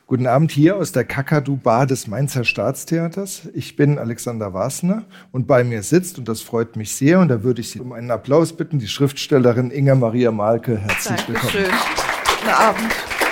Guten Abend hier aus der Kakadu-Bar des Mainzer Staatstheaters. Ich bin Alexander Wasner und bei mir sitzt, und das freut mich sehr, und da würde ich Sie um einen Applaus bitten, die Schriftstellerin Inger Maria Mahlke. Herzlich willkommen. Dankeschön. Guten Abend.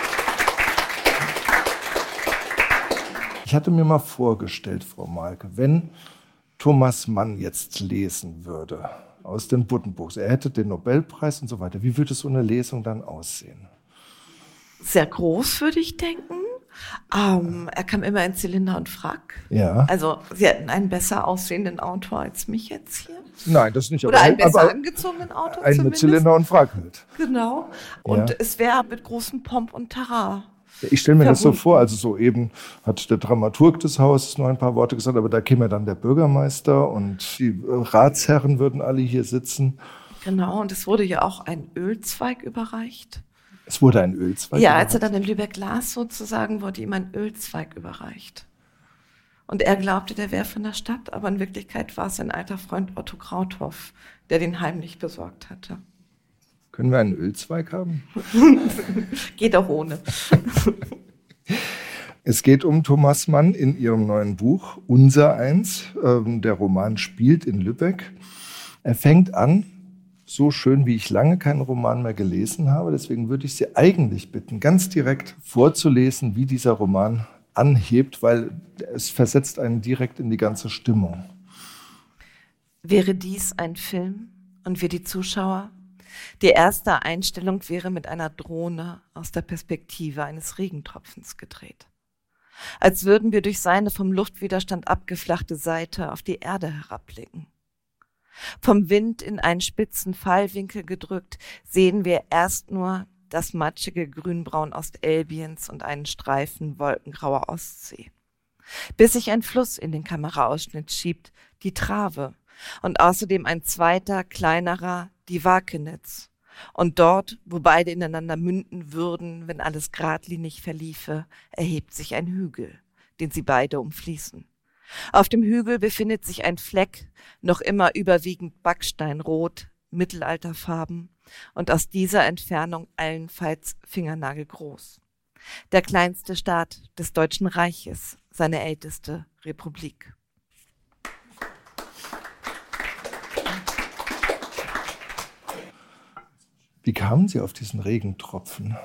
Ich hatte mir mal vorgestellt, Frau Mahlke, wenn Thomas Mann jetzt lesen würde aus den Buddenbrooks, er hätte den Nobelpreis und so weiter, wie würde so eine Lesung dann aussehen? Sehr groß, würde ich denken. Er kam immer in Zylinder und Frack. Ja. Also Sie hatten einen besser aussehenden Autor als mich jetzt hier. Nein, das nicht. Oder einen besser angezogenen Autor einen zumindest. Mit Zylinder und Frack halt. Genau. Und ja. Es wäre mit großem Pomp und Terrain. Ich stelle mir das so vor, also soeben hat der Dramaturg des Hauses noch ein paar Worte gesagt, aber da käme dann der Bürgermeister und die Ratsherren würden alle hier sitzen. Genau, und es wurde ja auch ein Ölzweig überreicht. Es wurde ein Ölzweig überreicht? Ja, als er dann in Lübeck las sozusagen, wurde ihm ein Ölzweig überreicht. Und er glaubte, der wäre von der Stadt, aber in Wirklichkeit war es sein alter Freund Otto Krauthoff, der den heimlich besorgt hatte. Können wir einen Ölzweig haben? Geht auch ohne. Es geht um Thomas Mann in ihrem neuen Buch Unsereins. Der Roman spielt in Lübeck. Er fängt an, so schön wie ich lange keinen Roman mehr gelesen habe. Deswegen würde ich Sie eigentlich bitten, ganz direkt vorzulesen, wie dieser Roman anhebt, weil es versetzt einen direkt in die ganze Stimmung. Wäre dies ein Film und wir die Zuschauer? Die erste Einstellung wäre mit einer Drohne aus der Perspektive eines Regentropfens gedreht. Als würden wir durch seine vom Luftwiderstand abgeflachte Seite auf die Erde herabblicken. Vom Wind in einen spitzen Fallwinkel gedrückt, sehen wir erst nur das matschige Grünbraun Ostelbiens und einen Streifen wolkengrauer Ostsee. Bis sich ein Fluss in den Kameraausschnitt schiebt, die Trave, und außerdem ein zweiter, kleinerer, die Wakenitz. Und dort, wo beide ineinander münden würden, wenn alles geradlinig verliefe, erhebt sich ein Hügel, den sie beide umfließen. Auf dem Hügel befindet sich ein Fleck, noch immer überwiegend backsteinrot, Mittelalterfarben und aus dieser Entfernung allenfalls fingernagelgroß. Der kleinste Staat des Deutschen Reiches, seine älteste Republik. Wie kamen Sie auf diesen Regentropfen?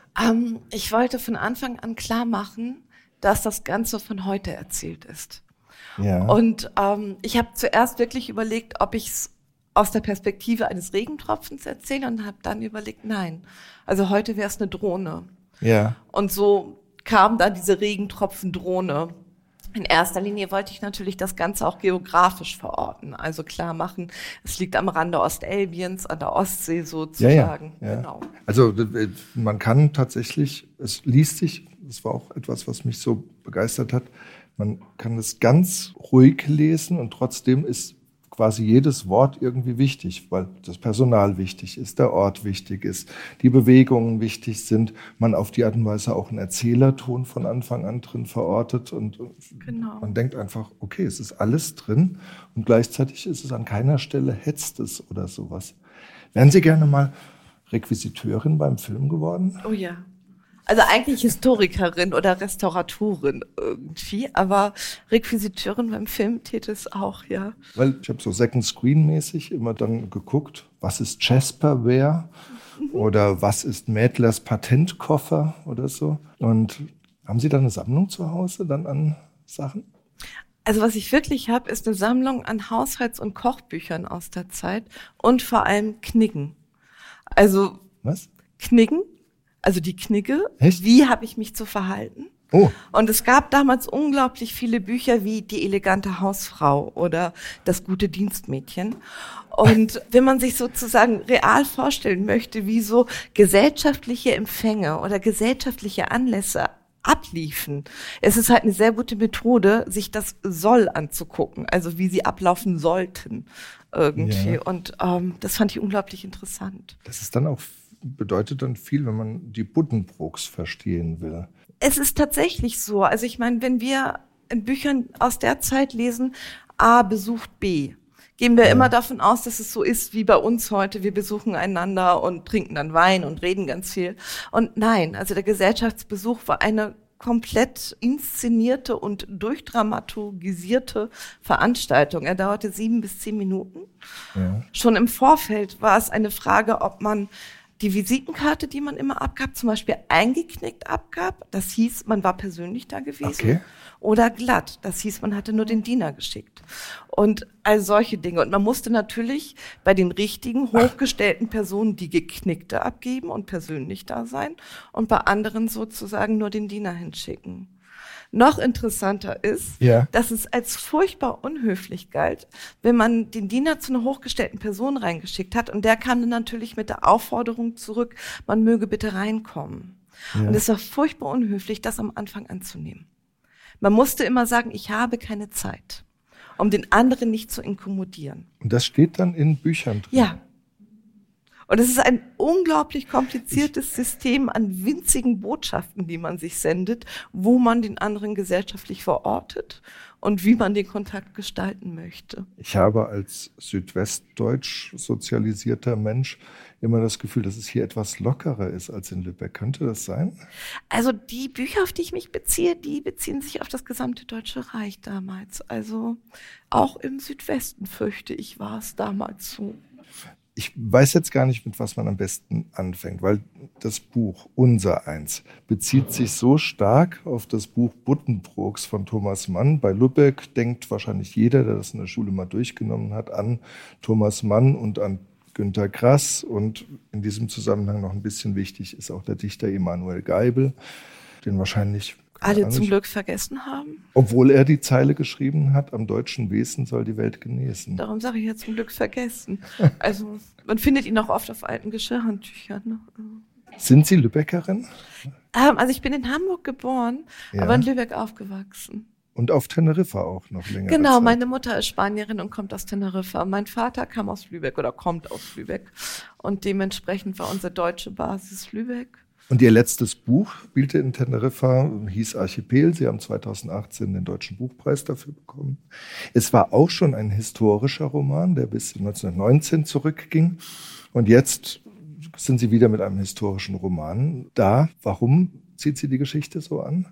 Ich wollte von Anfang an klar machen, dass das Ganze von heute erzählt ist. Ja. Und ich habe zuerst wirklich überlegt, ob ich es aus der Perspektive eines Regentropfens erzähle und habe dann überlegt, nein. Also heute wäre es eine Drohne. Ja. Und so kam dann diese Regentropfen-Drohne. In erster Linie wollte ich natürlich das Ganze auch geografisch verorten, also klar machen, es liegt am Rande Ostelbiens, an der Ostsee sozusagen. Ja. Genau. Also man kann tatsächlich, es liest sich, das war auch etwas, was mich so begeistert hat, man kann es ganz ruhig lesen und trotzdem ist quasi jedes Wort irgendwie wichtig, weil das Personal wichtig ist, der Ort wichtig ist, die Bewegungen wichtig sind, man auf die Art und Weise auch einen Erzählerton von Anfang an drin verortet und Genau. Man denkt einfach, okay, es ist alles drin und gleichzeitig ist es an keiner Stelle hetzt es oder sowas. Wären Sie gerne mal Requisiteurin beim Film geworden? Oh ja. Also eigentlich Historikerin oder Restauratorin irgendwie, aber Requisiteurin beim Film täte es auch, ja. Weil ich habe so Second-Screen-mäßig immer dann geguckt, was ist Jasperware oder was ist Mädlers Patentkoffer oder so. Und haben Sie da eine Sammlung zu Hause dann an Sachen? Also was ich wirklich habe, ist eine Sammlung an Haushalts- und Kochbüchern aus der Zeit und vor allem Kniggen. Also was? Kniggen. Also die Knigge, Echt? Wie habe ich mich zu verhalten? Oh. Und es gab damals unglaublich viele Bücher wie Die elegante Hausfrau oder Das gute Dienstmädchen. Und wenn man sich sozusagen real vorstellen möchte, wie so gesellschaftliche Empfänge oder gesellschaftliche Anlässe abliefen, es ist halt eine sehr gute Methode, sich das Soll anzugucken, also wie sie ablaufen sollten irgendwie. Ja. Und das fand ich unglaublich interessant. Das ist dann auch bedeutet dann viel, wenn man die Buddenbrooks verstehen will. Es ist tatsächlich so. Also ich meine, wenn wir in Büchern aus der Zeit lesen, A besucht B, gehen wir immer davon aus, dass es so ist wie bei uns heute. Wir besuchen einander und trinken dann Wein und reden ganz viel. Und nein, also der Gesellschaftsbesuch war eine komplett inszenierte und durchdramatisierte Veranstaltung. Er dauerte 7 bis 10 Minuten. Ja. Schon im Vorfeld war es eine Frage, ob man die Visitenkarte, die man immer abgab, zum Beispiel eingeknickt abgab. Das hieß, man war persönlich da gewesen. Okay. Oder glatt. Das hieß, man hatte nur den Diener geschickt. Und all solche Dinge. Und man musste natürlich bei den richtigen, hochgestellten Personen die geknickte abgeben und persönlich da sein. Und bei anderen sozusagen nur den Diener hinschicken. Noch interessanter ist, dass es als furchtbar unhöflich galt, wenn man den Diener zu einer hochgestellten Person reingeschickt hat und der kam dann natürlich mit der Aufforderung zurück, man möge bitte reinkommen. Ja. Und es war furchtbar unhöflich, das am Anfang anzunehmen. Man musste immer sagen, ich habe keine Zeit, um den anderen nicht zu inkommodieren. Und das steht dann in Büchern drin? Ja. Und es ist ein unglaublich kompliziertes System an winzigen Botschaften, die man sich sendet, wo man den anderen gesellschaftlich verortet und wie man den Kontakt gestalten möchte. Ich habe als südwestdeutsch sozialisierter Mensch immer das Gefühl, dass es hier etwas lockerer ist als in Lübeck. Könnte das sein? Also die Bücher, auf die ich mich beziehe, die beziehen sich auf das gesamte Deutsche Reich damals. Also auch im Südwesten, fürchte ich, war es damals so. Ich weiß jetzt gar nicht, mit was man am besten anfängt, weil das Buch Unsereins bezieht sich so stark auf das Buch Buddenbrooks von Thomas Mann. Bei Lübeck denkt wahrscheinlich jeder, der das in der Schule mal durchgenommen hat, an Thomas Mann und an Günter Grass. Und in diesem Zusammenhang noch ein bisschen wichtig ist auch der Dichter Emanuel Geibel, den wahrscheinlich alle zum Glück vergessen haben. Obwohl er die Zeile geschrieben hat, am deutschen Wesen soll die Welt genesen. Darum sage ich ja zum Glück vergessen. Also man findet ihn auch oft auf alten Geschirrhandtüchern. Ne? Sind Sie Lübeckerin? Also ich bin in Hamburg geboren, aber in Lübeck aufgewachsen. Und auf Teneriffa auch noch länger. Genau, Zeit. Meine Mutter ist Spanierin und kommt aus Teneriffa. Mein Vater kam aus Lübeck oder kommt aus Lübeck. Und dementsprechend war unsere deutsche Basis Lübeck. Und Ihr letztes Buch spielte in Teneriffa, hieß Archipel. Sie haben 2018 den Deutschen Buchpreis dafür bekommen. Es war auch schon ein historischer Roman, der bis 1919 zurückging. Und jetzt sind Sie wieder mit einem historischen Roman da. Warum zieht Sie die Geschichte so an?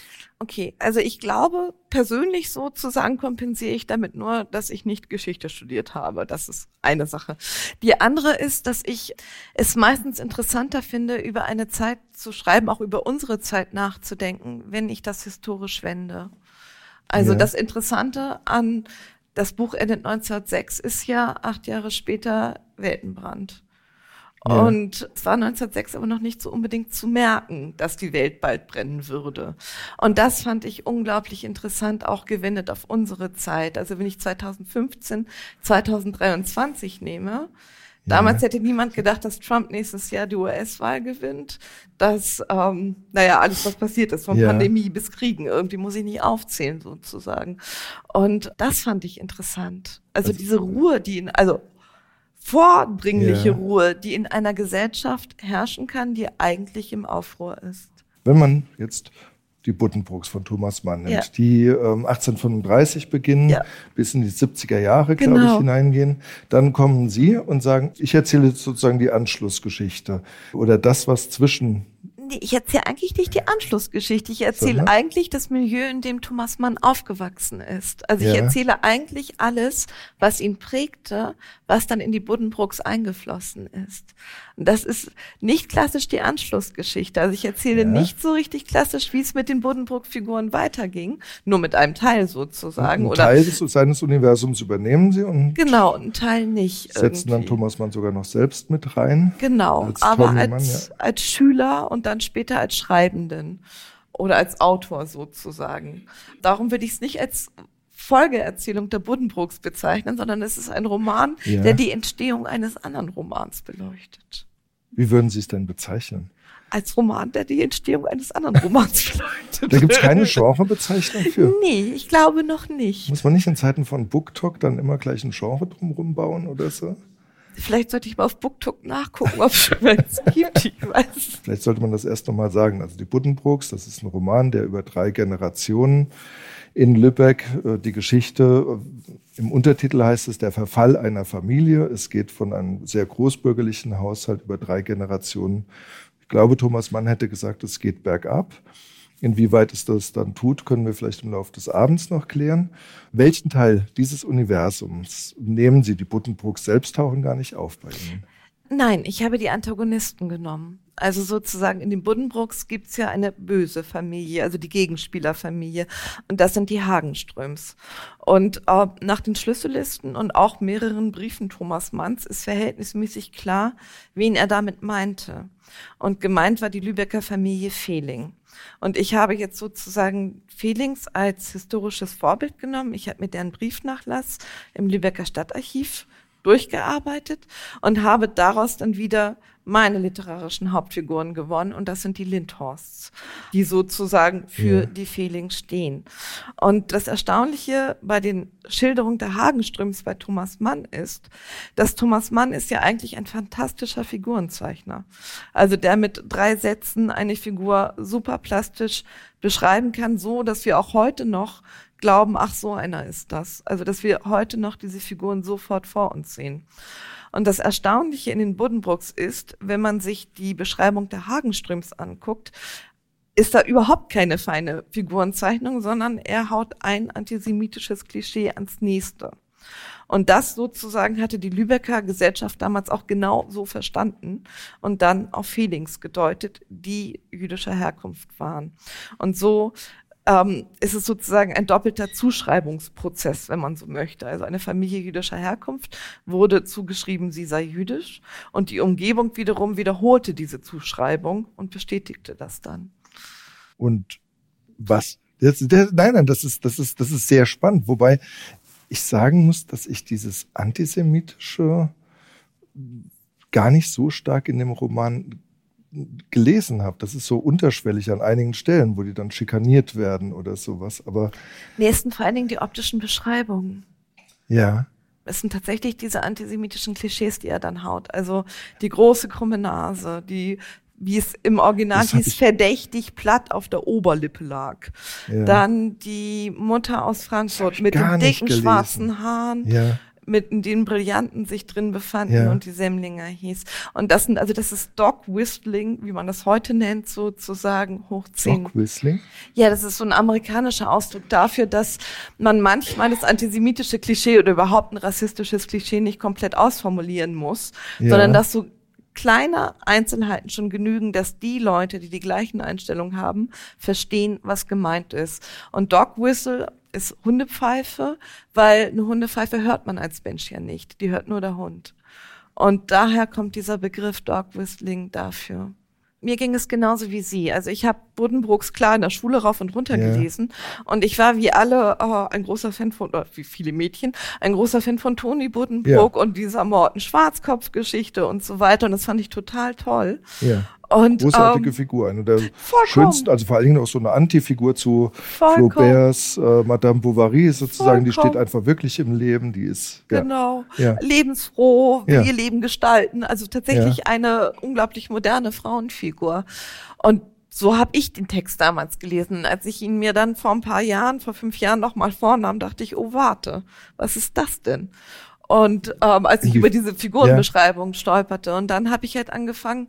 Okay, also ich glaube, persönlich sozusagen kompensiere ich damit nur, dass ich nicht Geschichte studiert habe. Das ist eine Sache. Die andere ist, dass ich es meistens interessanter finde, über eine Zeit zu schreiben, auch über unsere Zeit nachzudenken, wenn ich das historisch wende. Also das Interessante an das Buch endet 1906 ist ja 8 Jahre später Weltenbrand. Ja. Und es war 1906 aber noch nicht so unbedingt zu merken, dass die Welt bald brennen würde. Und das fand ich unglaublich interessant, auch gewendet auf unsere Zeit. Also wenn ich 2015, 2023 nehme, damals hätte niemand gedacht, dass Trump nächstes Jahr die US-Wahl gewinnt. Dass, alles, was passiert ist, von Pandemie bis Kriegen, irgendwie muss ich nicht aufzählen sozusagen. Und das fand ich interessant. Also diese Ruhe, vordringliche Ruhe, die in einer Gesellschaft herrschen kann, die eigentlich im Aufruhr ist. Wenn man jetzt die Buddenbrooks von Thomas Mann nimmt, die 1835 beginnen, bis in die 70er Jahre, glaube ich, hineingehen, dann kommen Sie und sagen, ich erzähle sozusagen die Anschlussgeschichte oder das, was zwischen... Nee, ich erzähle eigentlich nicht die Anschlussgeschichte. Ich erzähle eigentlich das Milieu, in dem Thomas Mann aufgewachsen ist. Also ich erzähle eigentlich alles, was ihn prägte, was dann in die Buddenbrooks eingeflossen ist. Und das ist nicht klassisch die Anschlussgeschichte. Also ich erzähle nicht so richtig klassisch, wie es mit den Buddenbrook-Figuren weiterging, nur mit einem Teil sozusagen. Ein Teil seines Universums übernehmen Sie und genau, einen Teil nicht. Setzen dann Thomas Mann sogar noch selbst mit rein. Genau, aber als Schüler und dann später als Schreibenden oder als Autor sozusagen. Darum würde ich es nicht als Folgeerzählung der Buddenbrooks bezeichnen, sondern es ist ein Roman, der die Entstehung eines anderen Romans beleuchtet. Wie würden Sie es denn bezeichnen? Als Roman, der die Entstehung eines anderen Romans beleuchtet. Da gibt es keine Genrebezeichnung für? Nee, ich glaube noch nicht. Muss man nicht in Zeiten von BookTok dann immer gleich ein Genre drumherum bauen oder so? Vielleicht sollte ich mal auf BookTok nachgucken, ob es schon eins gibt, ich weiß. Vielleicht sollte man das erst nochmal sagen. Also die Buddenbrooks, das ist ein Roman, der über 3 Generationen in Lübeck, die Geschichte, im Untertitel heißt es, der Verfall einer Familie. Es geht von einem sehr großbürgerlichen Haushalt über 3 Generationen. Ich glaube, Thomas Mann hätte gesagt, es geht bergab. Inwieweit es das dann tut, können wir vielleicht im Laufe des Abends noch klären. Welchen Teil dieses Universums nehmen Sie? Die Buddenbrooks selbst tauchen gar nicht auf bei Ihnen. Nein, ich habe die Antagonisten genommen. Also sozusagen in den Buddenbrooks gibt's ja eine böse Familie, also die Gegenspielerfamilie. Und das sind die Hagenströms. Und nach den Schlüssellisten und auch mehreren Briefen Thomas Manns ist verhältnismäßig klar, wen er damit meinte. Und gemeint war die Lübecker Familie Fehling. Und ich habe jetzt sozusagen Fehlings als historisches Vorbild genommen. Ich habe mir deren Briefnachlass im Lübecker Stadtarchiv durchgearbeitet und habe daraus dann wieder meine literarischen Hauptfiguren gewonnen, und das sind die Lindhorsts, die sozusagen für die Fehlings stehen. Und das Erstaunliche bei den Schilderungen der Hagenströms bei Thomas Mann ist, dass Thomas Mann ist ja eigentlich ein fantastischer Figurenzeichner. Also der mit 3 Sätzen eine Figur super plastisch beschreiben kann, so dass wir auch heute noch glauben, ach, so einer ist das. Also dass wir heute noch diese Figuren sofort vor uns sehen. Und das Erstaunliche in den Buddenbrooks ist, wenn man sich die Beschreibung der Hagenströms anguckt, ist da überhaupt keine feine Figurenzeichnung, sondern er haut ein antisemitisches Klischee ans nächste. Und das sozusagen hatte die Lübecker Gesellschaft damals auch genau so verstanden und dann auf Fehlings gedeutet, die jüdischer Herkunft waren. Und so ist es sozusagen ein doppelter Zuschreibungsprozess, wenn man so möchte. Also eine Familie jüdischer Herkunft wurde zugeschrieben, sie sei jüdisch, und die Umgebung wiederum wiederholte diese Zuschreibung und bestätigte das dann. Und was? Nein, das ist sehr spannend. Wobei ich sagen muss, dass ich dieses Antisemitische gar nicht so stark in dem Roman gelesen habe. Das ist so unterschwellig an einigen Stellen, wo die dann schikaniert werden oder sowas. Aber es sind vor allen Dingen die optischen Beschreibungen. Ja. Es sind tatsächlich diese antisemitischen Klischees, die er dann haut. Also die große krumme Nase, die, wie es im Original hieß, verdächtig platt auf der Oberlippe lag. Ja. Dann die Mutter aus Frankfurt mit den dicken schwarzen Haaren. Ja. Mit den Brillanten sich drin befanden und die Semmlinger hieß. Und das ist Dog Whistling, wie man das heute nennt, sozusagen hoch 10. Dog Whistling? Ja, das ist so ein amerikanischer Ausdruck dafür, dass man manchmal das antisemitische Klischee oder überhaupt ein rassistisches Klischee nicht komplett ausformulieren muss, sondern dass so kleine Einzelheiten schon genügen, dass die Leute, die die gleichen Einstellungen haben, verstehen, was gemeint ist. Und Dog Whistle ist Hundepfeife, weil eine Hundepfeife hört man als Mensch ja nicht. Die hört nur der Hund. Und daher kommt dieser Begriff Dog Whistling dafür. Mir ging es genauso wie Sie. Also ich habe Buddenbrooks klar in der Schule rauf und runter gelesen. Und ich war wie alle ein großer Fan von, oder wie viele Mädchen, ein großer Fan von Toni Buddenbrook und dieser Morten-Schwarzkopf-Geschichte und so weiter. Und das fand ich total toll. Ja. Und, großartige Figur, eine der schönsten, also vor allen Dingen auch so eine Antifigur zu Flauberts Madame Bovary sozusagen, die steht einfach wirklich im Leben, die ist lebensfroh, will ihr Leben gestalten, also tatsächlich eine unglaublich moderne Frauenfigur. Und so habe ich den Text damals gelesen. Als ich ihn mir dann vor 5 Jahren nochmal vornahm, dachte ich, oh warte, was ist das denn? Und als ich über diese Figurenbeschreibung stolperte, und dann habe ich halt angefangen,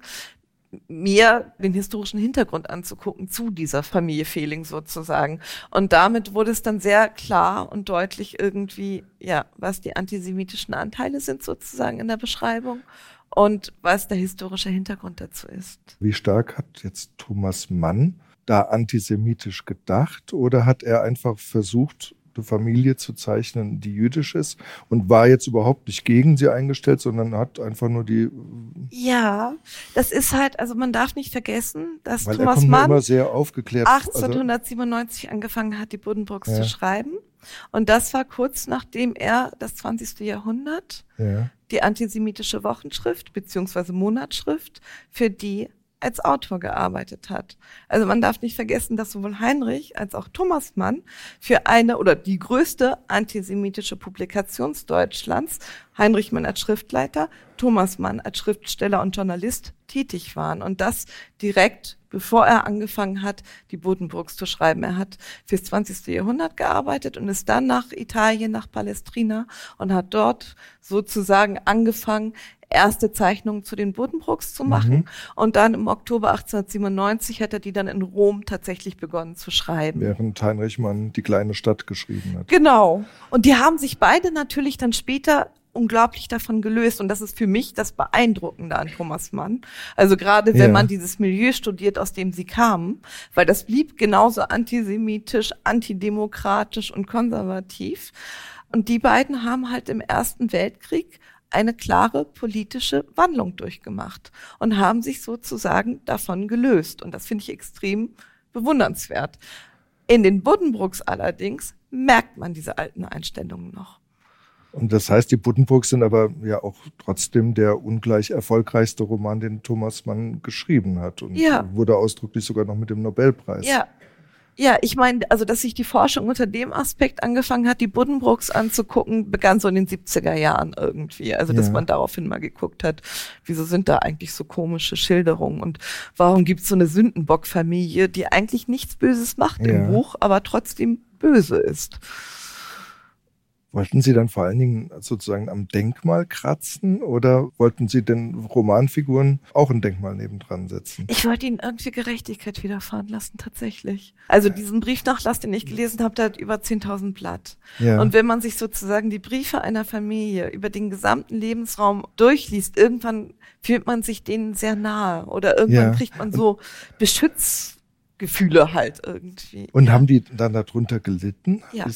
mir den historischen Hintergrund anzugucken zu dieser Familie Fehling sozusagen. Und damit wurde es dann sehr klar und deutlich irgendwie, was die antisemitischen Anteile sind sozusagen in der Beschreibung und was der historische Hintergrund dazu ist. Wie stark hat jetzt Thomas Mann da antisemitisch gedacht, oder hat er einfach versucht, eine Familie zu zeichnen, die jüdisch ist, und war jetzt überhaupt nicht gegen sie eingestellt, sondern hat einfach nur die... Ja, das ist halt, also man darf nicht vergessen, dass weil Thomas Mann immer sehr aufgeklärt 1897 angefangen hat, die Buddenbrooks zu schreiben. Und das war kurz nachdem er das 20. Jahrhundert, die antisemitische Wochenschrift bzw. Monatsschrift, für die als Autor gearbeitet hat. Also man darf nicht vergessen, dass sowohl Heinrich als auch Thomas Mann für eine oder die größte antisemitische Publikation Deutschlands Heinrich Mann als Schriftleiter, Thomas Mann als Schriftsteller und Journalist tätig waren. Und das direkt, bevor er angefangen hat, die Buddenbrooks zu schreiben. Er hat fürs 20. Jahrhundert gearbeitet und ist dann nach Italien, nach Palestrina und hat dort sozusagen angefangen, erste Zeichnungen zu den Buddenbrooks zu machen. Und dann im Oktober 1897 hat er die dann in Rom tatsächlich begonnen zu schreiben. Während Heinrich Mann Die kleine Stadt geschrieben hat. Genau. Und die haben sich beide natürlich dann später unglaublich davon gelöst. Und das ist für mich das Beeindruckende an Thomas Mann. Also gerade wenn man dieses Milieu studiert, aus dem sie kamen, weil das blieb genauso antisemitisch, antidemokratisch und konservativ. Und die beiden haben halt im Ersten Weltkrieg eine klare politische Wandlung durchgemacht und haben sich sozusagen davon gelöst. Und das finde ich extrem bewundernswert. In den Buddenbrooks allerdings merkt man diese alten Einstellungen noch. Und das heißt, die Buddenbrooks sind aber ja auch trotzdem der ungleich erfolgreichste Roman, den Thomas Mann geschrieben hat. Und wurde ausdrücklich sogar noch mit dem Nobelpreis. Ja, ich meine, also dass sich die Forschung unter dem Aspekt angefangen hat, die Buddenbrooks anzugucken, begann so in den 70er Jahren irgendwie. Also dass man daraufhin mal geguckt hat, wieso sind da eigentlich so komische Schilderungen und warum gibt es so eine Sündenbock-Familie, die eigentlich nichts Böses macht im Buch, aber trotzdem böse ist. Wollten Sie dann vor allen Dingen sozusagen am Denkmal kratzen oder wollten Sie den Romanfiguren auch ein Denkmal nebendran setzen? Ich wollte ihnen irgendwie Gerechtigkeit widerfahren lassen, tatsächlich. Also diesen Briefnachlass, den ich gelesen habe, der hat über 10.000 Blatt. Ja. Und wenn man sich sozusagen die Briefe einer Familie über den gesamten Lebensraum durchliest, irgendwann fühlt man sich denen sehr nahe oder irgendwann kriegt man so Beschützgefühle halt irgendwie. Und haben die dann darunter gelitten? Ja.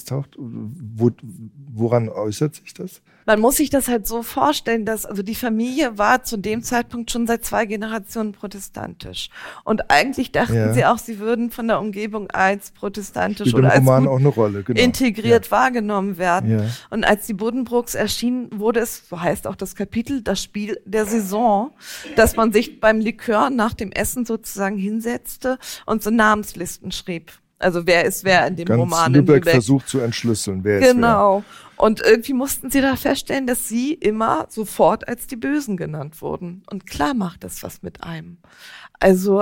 Woran äußert sich das? Man muss sich das halt so vorstellen, dass also die Familie war zu dem Zeitpunkt schon seit 2 Generationen protestantisch. Und eigentlich dachten sie auch, sie würden von der Umgebung als protestantisch oder als Roman auch eine Rolle, genau. integriert wahrgenommen werden. Ja. Und als die Buddenbrooks erschienen, wurde es, so heißt auch das Kapitel, das Spiel der Saison, dass man sich beim Likör nach dem Essen sozusagen hinsetzte und so Namenslisten schrieb. Also wer ist wer in dem Ganz Roman Lübeck in Lübeck versucht zu entschlüsseln, wer ist wer. Genau. Und irgendwie mussten sie da feststellen, dass sie immer sofort als die Bösen genannt wurden. Und klar macht das was mit einem. Also,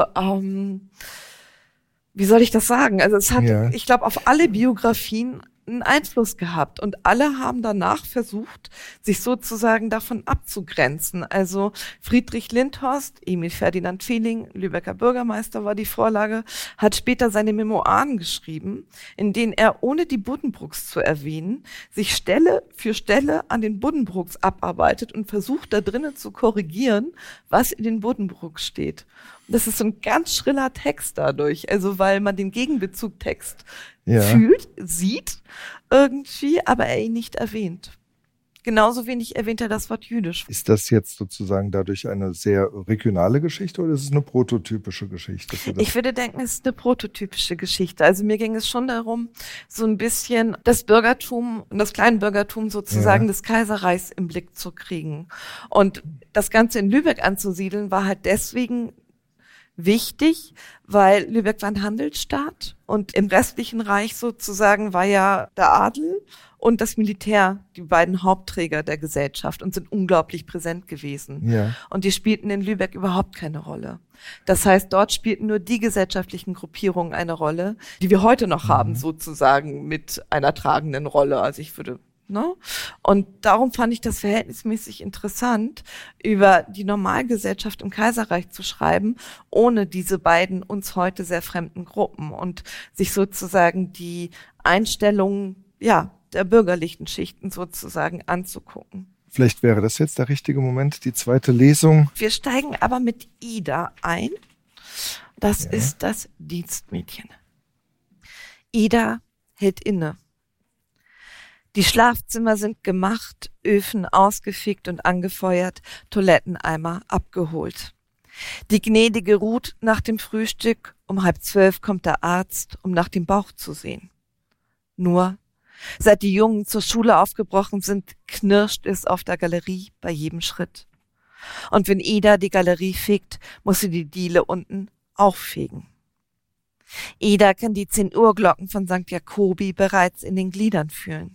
wie soll ich das sagen? Also es hat, ich glaube, auf alle Biografien einen Einfluss gehabt und alle haben danach versucht, sich sozusagen davon abzugrenzen. Also Friedrich Lindhorst, Emil Ferdinand Fehling, Lübecker Bürgermeister war die Vorlage, hat später seine Memoiren geschrieben, in denen er, ohne die Buddenbrooks zu erwähnen, sich Stelle für Stelle an den Buddenbrooks abarbeitet und versucht, da drinnen zu korrigieren, was in den Buddenbrooks steht. Das ist so ein ganz schriller Text dadurch, also weil man den Gegenbezugtext fühlt, sieht irgendwie, aber er ihn nicht erwähnt. Genauso wenig erwähnt er das Wort jüdisch. Ist das jetzt sozusagen dadurch eine sehr regionale Geschichte oder ist es eine prototypische Geschichte? Ich würde denken, es ist eine prototypische Geschichte. Also mir ging es schon darum, so ein bisschen das Bürgertum und das Kleinbürgertum sozusagen des Kaiserreichs im Blick zu kriegen. Und das Ganze in Lübeck anzusiedeln war halt deswegen wichtig, weil Lübeck war ein Handelsstaat und im restlichen Reich sozusagen war ja der Adel und das Militär die beiden Hauptträger der Gesellschaft und sind unglaublich präsent gewesen. Ja. Und die spielten in Lübeck überhaupt keine Rolle. Das heißt, dort spielten nur die gesellschaftlichen Gruppierungen eine Rolle, die wir heute noch haben, sozusagen mit einer tragenden Rolle. Also ich würde Und darum fand ich das verhältnismäßig interessant, über die Normalgesellschaft im Kaiserreich zu schreiben, ohne diese beiden uns heute sehr fremden Gruppen und sich sozusagen die Einstellungen, der bürgerlichen Schichten sozusagen anzugucken. Vielleicht wäre das jetzt der richtige Moment, die zweite Lesung. Wir steigen aber mit Ida ein. Das ist das Dienstmädchen. Ida hält inne. Die Schlafzimmer sind gemacht, Öfen ausgefegt und angefeuert, Toiletteneimer abgeholt. Die Gnädige ruht nach dem Frühstück, um 11:30 kommt der Arzt, um nach dem Bauch zu sehen. Nur, seit die Jungen zur Schule aufgebrochen sind, knirscht es auf der Galerie bei jedem Schritt. Und wenn Ida die Galerie fegt, muss sie die Diele unten auch fegen. Ida kann die 10 Uhr Glocken von St. Jakobi bereits in den Gliedern fühlen.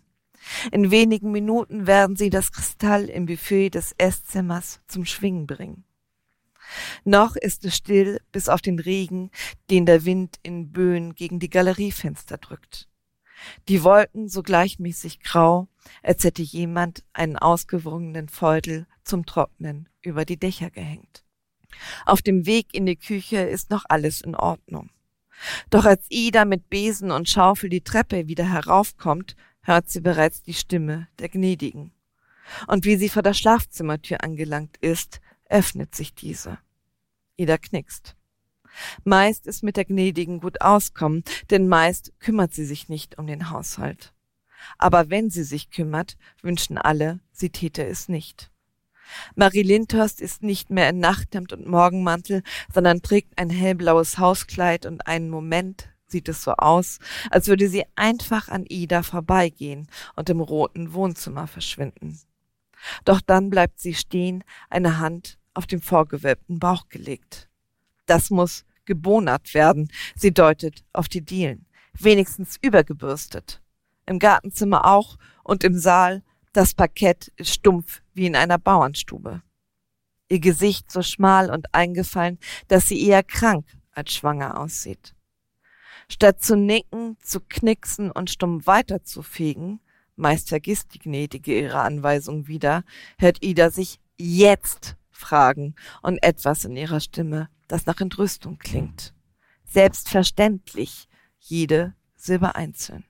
In wenigen Minuten werden sie das Kristall im Buffet des Esszimmers zum Schwingen bringen. Noch ist es still, bis auf den Regen, den der Wind in Böen gegen die Galeriefenster drückt. Die Wolken so gleichmäßig grau, als hätte jemand einen ausgewrungenen Feudel zum Trocknen über die Dächer gehängt. Auf dem Weg in die Küche ist noch alles in Ordnung. Doch als Ida mit Besen und Schaufel die Treppe wieder heraufkommt, hört sie bereits die Stimme der Gnädigen. Und wie sie vor der Schlafzimmertür angelangt ist, öffnet sich diese. Ida knickst. Meist ist mit der Gnädigen gut auskommen, denn meist kümmert sie sich nicht um den Haushalt. Aber wenn sie sich kümmert, wünschen alle, sie täte es nicht. Marie Lindhorst ist nicht mehr in Nachthemd und Morgenmantel, sondern trägt ein hellblaues Hauskleid und einen Moment sieht es so aus, als würde sie einfach an Ida vorbeigehen und im roten Wohnzimmer verschwinden. Doch dann bleibt sie stehen, eine Hand auf den vorgewölbten Bauch gelegt. Das muss gebonert werden, sie deutet auf die Dielen, wenigstens übergebürstet. Im Gartenzimmer auch und im Saal, das Parkett ist stumpf wie in einer Bauernstube. Ihr Gesicht so schmal und eingefallen, dass sie eher krank als schwanger aussieht. Statt zu nicken, zu knicksen und stumm weiterzufegen, meist vergisst die Gnädige ihre Anweisung wieder, hört Ida sich jetzt fragen und etwas in ihrer Stimme, das nach Entrüstung klingt. Selbstverständlich, jede Silbe einzeln.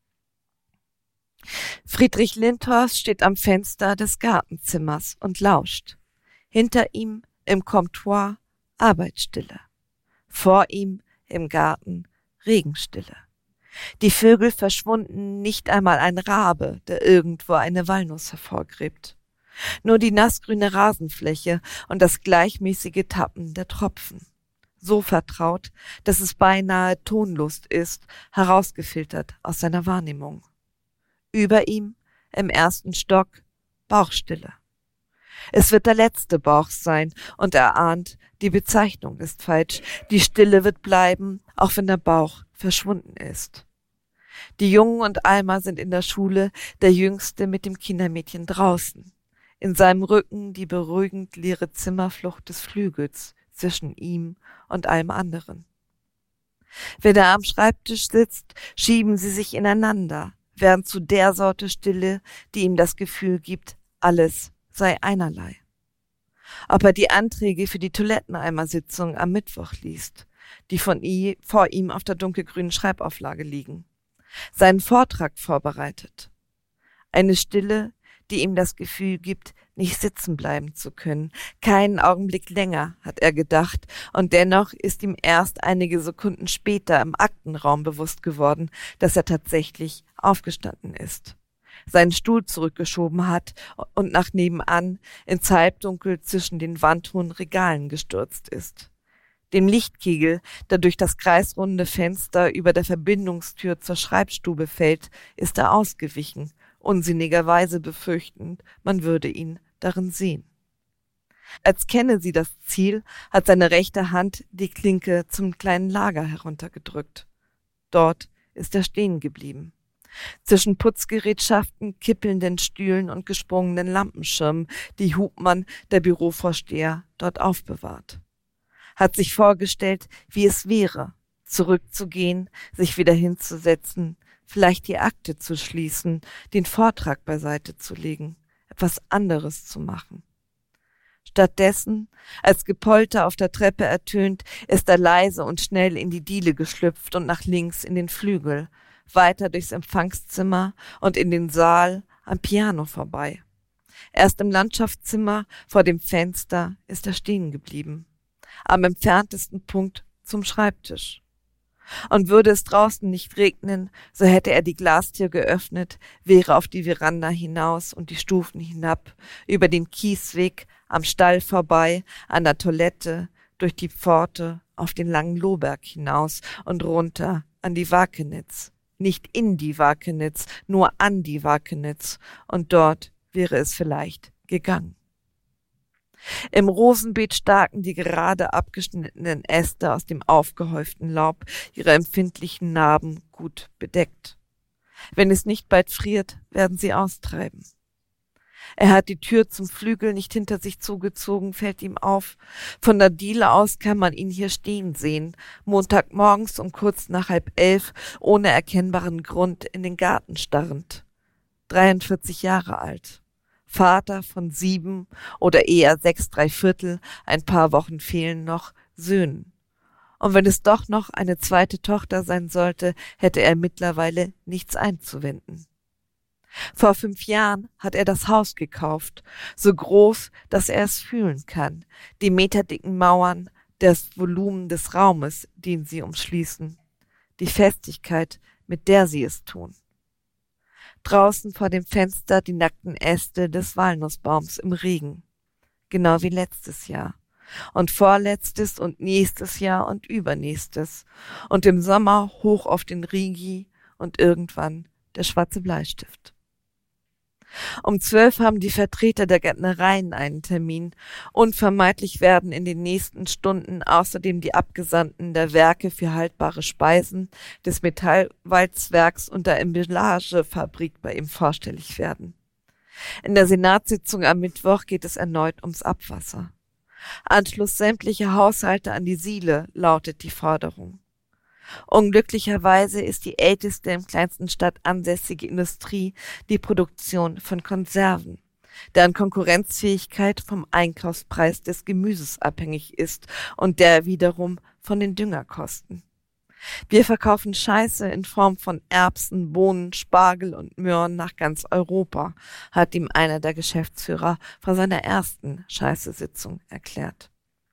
Friedrich Lindhorst steht am Fenster des Gartenzimmers und lauscht. Hinter ihm im Comptoir Arbeitsstille. Vor ihm im Garten Regenstille. Die Vögel verschwunden, nicht einmal ein Rabe, der irgendwo eine Walnuss hervorgräbt. Nur die nassgrüne Rasenfläche und das gleichmäßige Tappen der Tropfen. So vertraut, dass es beinahe tonlos ist, herausgefiltert aus seiner Wahrnehmung. Über ihm, im ersten Stock, Bauchstille. Es wird der letzte Bauch sein, und er ahnt, die Bezeichnung ist falsch. Die Stille wird bleiben, auch wenn der Bauch verschwunden ist. Die Jungen und Alma sind in der Schule, der Jüngste mit dem Kindermädchen draußen. In seinem Rücken die beruhigend leere Zimmerflucht des Flügels zwischen ihm und allem anderen. Wenn er am Schreibtisch sitzt, schieben sie sich ineinander, werden zu der Sorte Stille, die ihm das Gefühl gibt, alles sei einerlei. Ob er die Anträge für die Toiletteneimersitzung am Mittwoch liest, die vor ihm auf der dunkelgrünen Schreibauflage liegen, seinen Vortrag vorbereitet. Eine Stille, die ihm das Gefühl gibt, nicht sitzen bleiben zu können. Keinen Augenblick länger, hat er gedacht, und dennoch ist ihm erst einige Sekunden später im Aktenraum bewusst geworden, dass er tatsächlich aufgestanden ist, seinen Stuhl zurückgeschoben hat und nach nebenan ins Halbdunkel zwischen den wandhohen Regalen gestürzt ist. Dem Lichtkegel, der durch das kreisrunde Fenster über der Verbindungstür zur Schreibstube fällt, ist er ausgewichen, unsinnigerweise befürchtend, man würde ihn darin sehen. Als kenne sie das Ziel, hat seine rechte Hand die Klinke zum kleinen Lager heruntergedrückt. Dort ist er stehen geblieben. Zwischen Putzgerätschaften, kippelnden Stühlen und gesprungenen Lampenschirmen, die Hubmann, der Bürovorsteher, dort aufbewahrt. Hat sich vorgestellt, wie es wäre, zurückzugehen, sich wieder hinzusetzen, vielleicht die Akte zu schließen, den Vortrag beiseite zu legen, etwas anderes zu machen. Stattdessen, als Gepolter auf der Treppe ertönt, ist er leise und schnell in die Diele geschlüpft und nach links in den Flügel, weiter durchs Empfangszimmer und in den Saal am Piano vorbei. Erst im Landschaftszimmer vor dem Fenster ist er stehen geblieben, am entferntesten Punkt zum Schreibtisch. Und würde es draußen nicht regnen, so hätte er die Glastür geöffnet, wäre auf die Veranda hinaus und die Stufen hinab, über den Kiesweg, am Stall vorbei, an der Toilette, durch die Pforte, auf den langen Lohberg hinaus und runter an die Wakenitz. Nicht in die Wakenitz, nur an die Wakenitz, und dort wäre es vielleicht gegangen. Im Rosenbeet staken die gerade abgeschnittenen Äste aus dem aufgehäuften Laub, ihre empfindlichen Narben gut bedeckt. Wenn es nicht bald friert, werden sie austreiben. Er hat die Tür zum Flügel nicht hinter sich zugezogen, fällt ihm auf. Von der Diele aus kann man ihn hier stehen sehen, Montagmorgens um kurz nach 10:30, ohne erkennbaren Grund in den Garten starrend. 43 Jahre alt. Vater von 7 oder eher 6 3/4, ein paar Wochen fehlen noch, Söhnen. Und wenn es doch noch eine zweite Tochter sein sollte, hätte er mittlerweile nichts einzuwenden. Vor 5 Jahren hat er das Haus gekauft, so groß, dass er es fühlen kann, die meterdicken Mauern, das Volumen des Raumes, den sie umschließen, die Festigkeit, mit der sie es tun. Draußen vor dem Fenster die nackten Äste des Walnussbaums im Regen, genau wie letztes Jahr. Und vorletztes und nächstes Jahr und übernächstes. Und im Sommer hoch auf den Rigi und irgendwann der schwarze Bleistift. Um 12 haben die Vertreter der Gärtnereien einen Termin. Unvermeidlich werden in den nächsten Stunden außerdem die Abgesandten der Werke für haltbare Speisen, des Metallwalzwerks und der Emballagefabrik bei ihm vorstellig werden. In der Senatssitzung am Mittwoch geht es erneut ums Abwasser. Anschluss sämtlicher Haushalte an die Siele lautet die Forderung. Unglücklicherweise ist die älteste im kleinsten Stadt ansässige Industrie die Produktion von Konserven, deren Konkurrenzfähigkeit vom Einkaufspreis des Gemüses abhängig ist und der wiederum von den Düngerkosten. Wir verkaufen Scheiße in Form von Erbsen, Bohnen, Spargel und Möhren nach ganz Europa, hat ihm einer der Geschäftsführer vor seiner ersten Scheiße-Sitzung erklärt.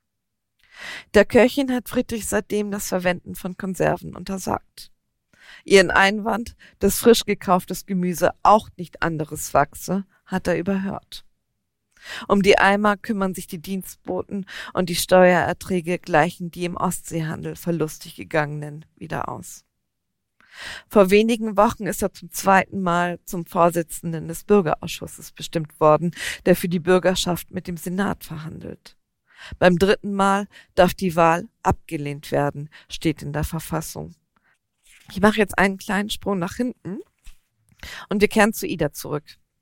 Der Köchin hat Friedrich seitdem das Verwenden von Konserven untersagt. Ihren Einwand, dass frisch gekauftes Gemüse auch nicht anderes wachse, hat er überhört. Um die Eimer kümmern sich die Dienstboten und die Steuererträge gleichen die im Ostseehandel verlustig gegangenen wieder aus. Vor wenigen Wochen ist er zum 2. Mal zum Vorsitzenden des Bürgerausschusses bestimmt worden, der für die Bürgerschaft mit dem Senat verhandelt. Beim 3. Mal darf die Wahl abgelehnt werden, steht in der Verfassung. Ich mache jetzt einen kleinen Sprung nach hinten und wir kehren zu Ida zurück.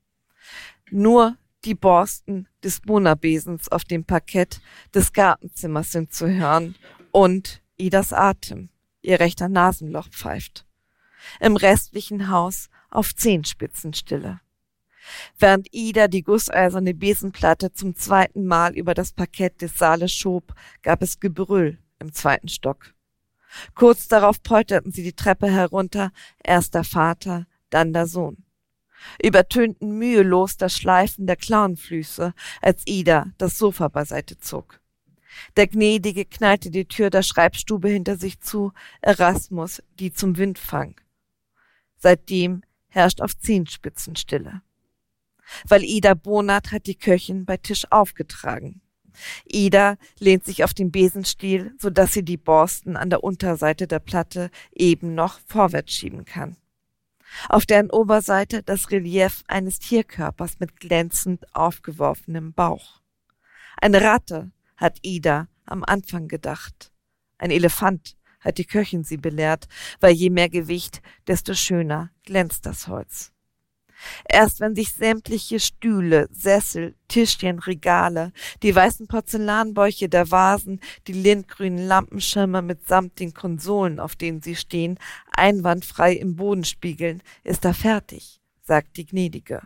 Nur die Borsten des Bonabesens auf dem Parkett des Gartenzimmers sind zu hören und Idas Atem, ihr rechter Nasenloch pfeift. Im restlichen Haus auf Zehenspitzen Stille. Während Ida die gusseiserne Besenplatte zum 2. Mal über das Parkett des Saales schob, gab es Gebrüll im 2. Stock. Kurz darauf polterten sie die Treppe herunter, erst der Vater, dann der Sohn. Übertönten mühelos das Schleifen der Klauenfüße, als Ida das Sofa beiseite zog. Der Gnädige knallte die Tür der Schreibstube hinter sich zu, Erasmus die zum Windfang. Seitdem herrscht auf Zehenspitzen Stille. Weil Ida Bonat hat die Köchin bei Tisch aufgetragen. Ida lehnt sich auf den Besenstiel, so dass sie die Borsten an der Unterseite der Platte eben noch vorwärts schieben kann. Auf deren Oberseite das Relief eines Tierkörpers mit glänzend aufgeworfenem Bauch. Eine Ratte, hat Ida am Anfang gedacht. Ein Elefant, hat die Köchin sie belehrt, weil je mehr Gewicht, desto schöner glänzt das Holz. Erst wenn sich sämtliche Stühle, Sessel, Tischchen, Regale, die weißen Porzellanbäuche der Vasen, die lindgrünen Lampenschirme mitsamt den Konsolen, auf denen sie stehen, einwandfrei im Boden spiegeln, ist er fertig, sagt die Gnädige.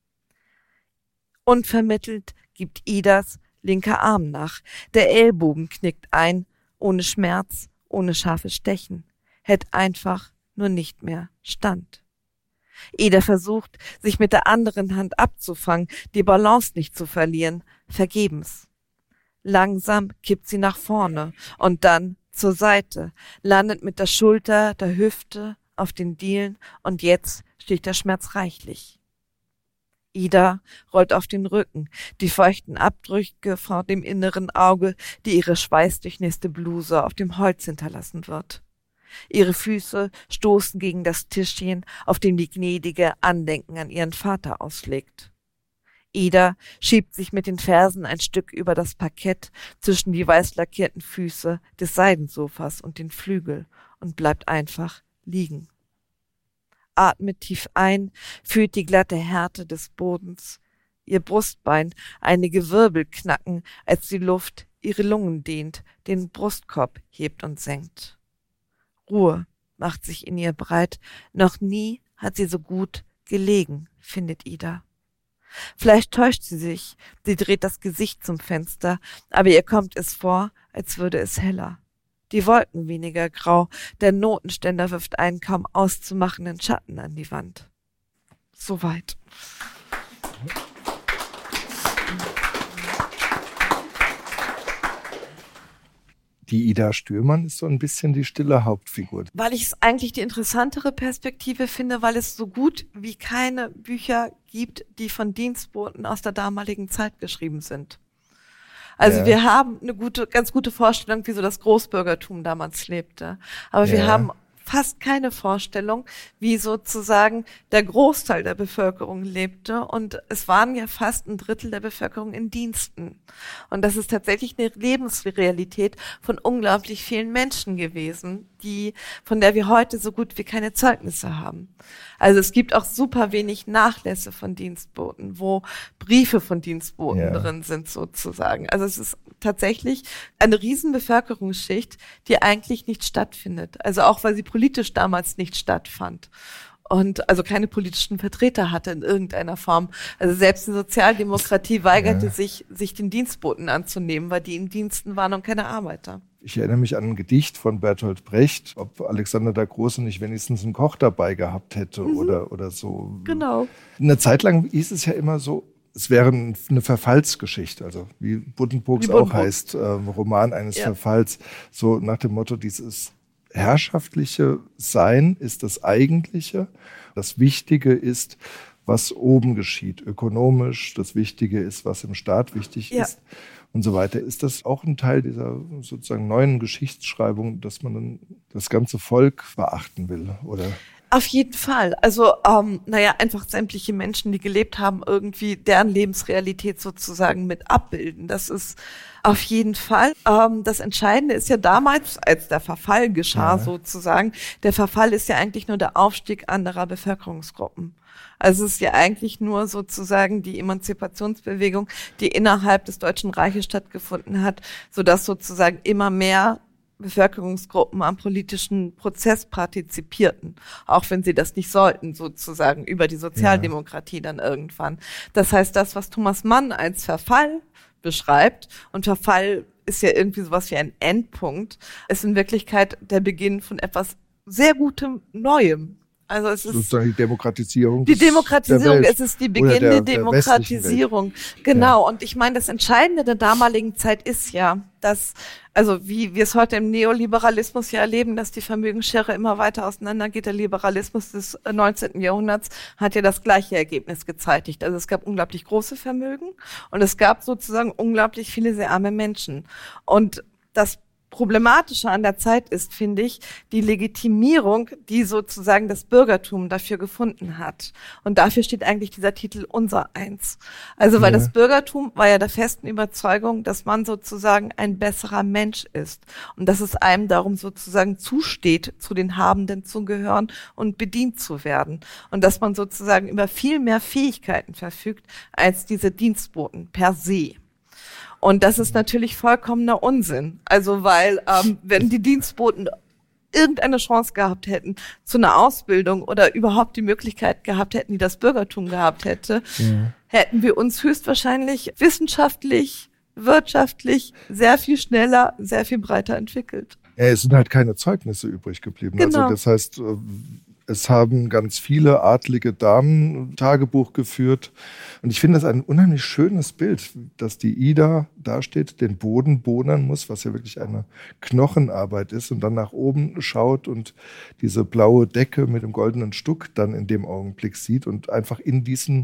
Unvermittelt gibt Idas linker Arm nach, der Ellbogen knickt ein, ohne Schmerz, ohne scharfes Stechen, hält einfach nur nicht mehr stand. Ida versucht, sich mit der anderen Hand abzufangen, die Balance nicht zu verlieren, vergebens. Langsam kippt sie nach vorne und dann zur Seite, landet mit der Schulter, der Hüfte auf den Dielen und jetzt sticht der Schmerz reichlich. Ida rollt auf den Rücken, die feuchten Abdrücke vor dem inneren Auge, die ihre schweißdurchnässte Bluse auf dem Holz hinterlassen wird. Ihre Füße stoßen gegen das Tischchen, auf dem die Gnädige Andenken an ihren Vater auslegt. Ida schiebt sich mit den Fersen ein Stück über das Parkett zwischen die weiß lackierten Füße des Seidensofas und den Flügel und bleibt einfach liegen. atmet tief ein, fühlt die glatte Härte des Bodens. Ihr Brustbein, einige Wirbel knacken, als die Luft ihre Lungen dehnt, den Brustkorb hebt und senkt. Ruhe macht sich in ihr breit. Noch nie hat sie so gut gelegen, findet Ida. Vielleicht täuscht sie sich, sie dreht das Gesicht zum Fenster, aber ihr kommt es vor, als würde es heller. Die Wolken weniger grau, der Notenständer wirft einen kaum auszumachenden Schatten an die Wand. Soweit. Die Ida Stürmann ist so ein bisschen die stille Hauptfigur. Weil ich es eigentlich die interessantere Perspektive finde, weil es so gut wie keine Bücher gibt, die von Dienstboten aus der damaligen Zeit geschrieben sind. Also wir haben eine ganz gute Vorstellung, wie so das Großbürgertum damals lebte. Aber wir haben fast keine Vorstellung, wie sozusagen der Großteil der Bevölkerung lebte. Und es waren ja fast 1/3 der Bevölkerung in Diensten. Und das ist tatsächlich eine Lebensrealität von unglaublich vielen Menschen gewesen, von der wir heute so gut wie keine Zeugnisse haben. Also es gibt auch super wenig Nachlässe von Dienstboten, wo Briefe von Dienstboten drin sind sozusagen. Also es ist tatsächlich eine riesen Bevölkerungsschicht, die eigentlich nicht stattfindet. Also auch, weil sie politisch damals nicht stattfand. Und also keine politischen Vertreter hatte in irgendeiner Form. Also selbst die Sozialdemokratie weigerte sich den Dienstboten anzunehmen, weil die in Diensten waren und keine Arbeiter. Ich erinnere mich an ein Gedicht von Bertolt Brecht, ob Alexander der Große nicht wenigstens einen Koch dabei gehabt hätte oder so. Genau. Eine Zeit lang hieß es ja immer so, es wäre eine Verfallsgeschichte, also wie Buddenbrooks auch heißt, Roman eines Verfalls, so nach dem Motto, dieses herrschaftliche Sein ist das Eigentliche. Das Wichtige ist, was oben geschieht, ökonomisch. Das Wichtige ist, was im Staat wichtig ist und so weiter. Ist das auch ein Teil dieser sozusagen neuen Geschichtsschreibung, dass man dann das ganze Volk beachten will, oder? Auf jeden Fall. Also, einfach sämtliche Menschen, die gelebt haben, irgendwie deren Lebensrealität sozusagen mit abbilden. Das ist auf jeden Fall. Das Entscheidende ist ja damals, als der Verfall geschah sozusagen, der Verfall ist ja eigentlich nur der Aufstieg anderer Bevölkerungsgruppen. Also es ist ja eigentlich nur sozusagen die Emanzipationsbewegung, die innerhalb des Deutschen Reiches stattgefunden hat, sodass sozusagen immer mehr Bevölkerungsgruppen am politischen Prozess partizipierten, auch wenn sie das nicht sollten, sozusagen über die Sozialdemokratie dann irgendwann. Das heißt, das, was Thomas Mann als Verfall beschreibt, und Verfall ist ja irgendwie sowas wie ein Endpunkt, ist in Wirklichkeit der Beginn von etwas sehr Gutem Neuem. Also es ist sozusagen die Demokratisierung. Es ist die beginnende Demokratisierung. Genau. Und ich meine, das Entscheidende der damaligen Zeit ist ja, dass, also wie wir es heute im Neoliberalismus ja erleben, dass die Vermögensschere immer weiter auseinandergeht. Der Liberalismus des 19. Jahrhunderts hat ja das gleiche Ergebnis gezeitigt. Also es gab unglaublich große Vermögen und es gab sozusagen unglaublich viele sehr arme Menschen. Und das Problematische an der Zeit ist, finde ich, die Legitimierung, die sozusagen das Bürgertum dafür gefunden hat. Und dafür steht eigentlich dieser Titel Unsereins. Also weil das Bürgertum war ja der festen Überzeugung, dass man sozusagen ein besserer Mensch ist und dass es einem darum sozusagen zusteht, zu den Habenden zu gehören und bedient zu werden. Und dass man sozusagen über viel mehr Fähigkeiten verfügt als diese Dienstboten per se. Und das ist natürlich vollkommener Unsinn. Also weil, wenn die Dienstboten irgendeine Chance gehabt hätten zu einer Ausbildung oder überhaupt die Möglichkeit gehabt hätten, die das Bürgertum gehabt hätte, hätten wir uns höchstwahrscheinlich wissenschaftlich, wirtschaftlich sehr viel schneller, sehr viel breiter entwickelt. Ja, es sind halt keine Zeugnisse übrig geblieben. Genau. Also das heißt, es haben ganz viele adlige Damen Tagebuch geführt. Und ich finde das ein unheimlich schönes Bild, dass die Ida da steht, den Boden bohnern muss, was ja wirklich eine Knochenarbeit ist, und dann nach oben schaut und diese blaue Decke mit dem goldenen Stuck dann in dem Augenblick sieht und einfach in diesen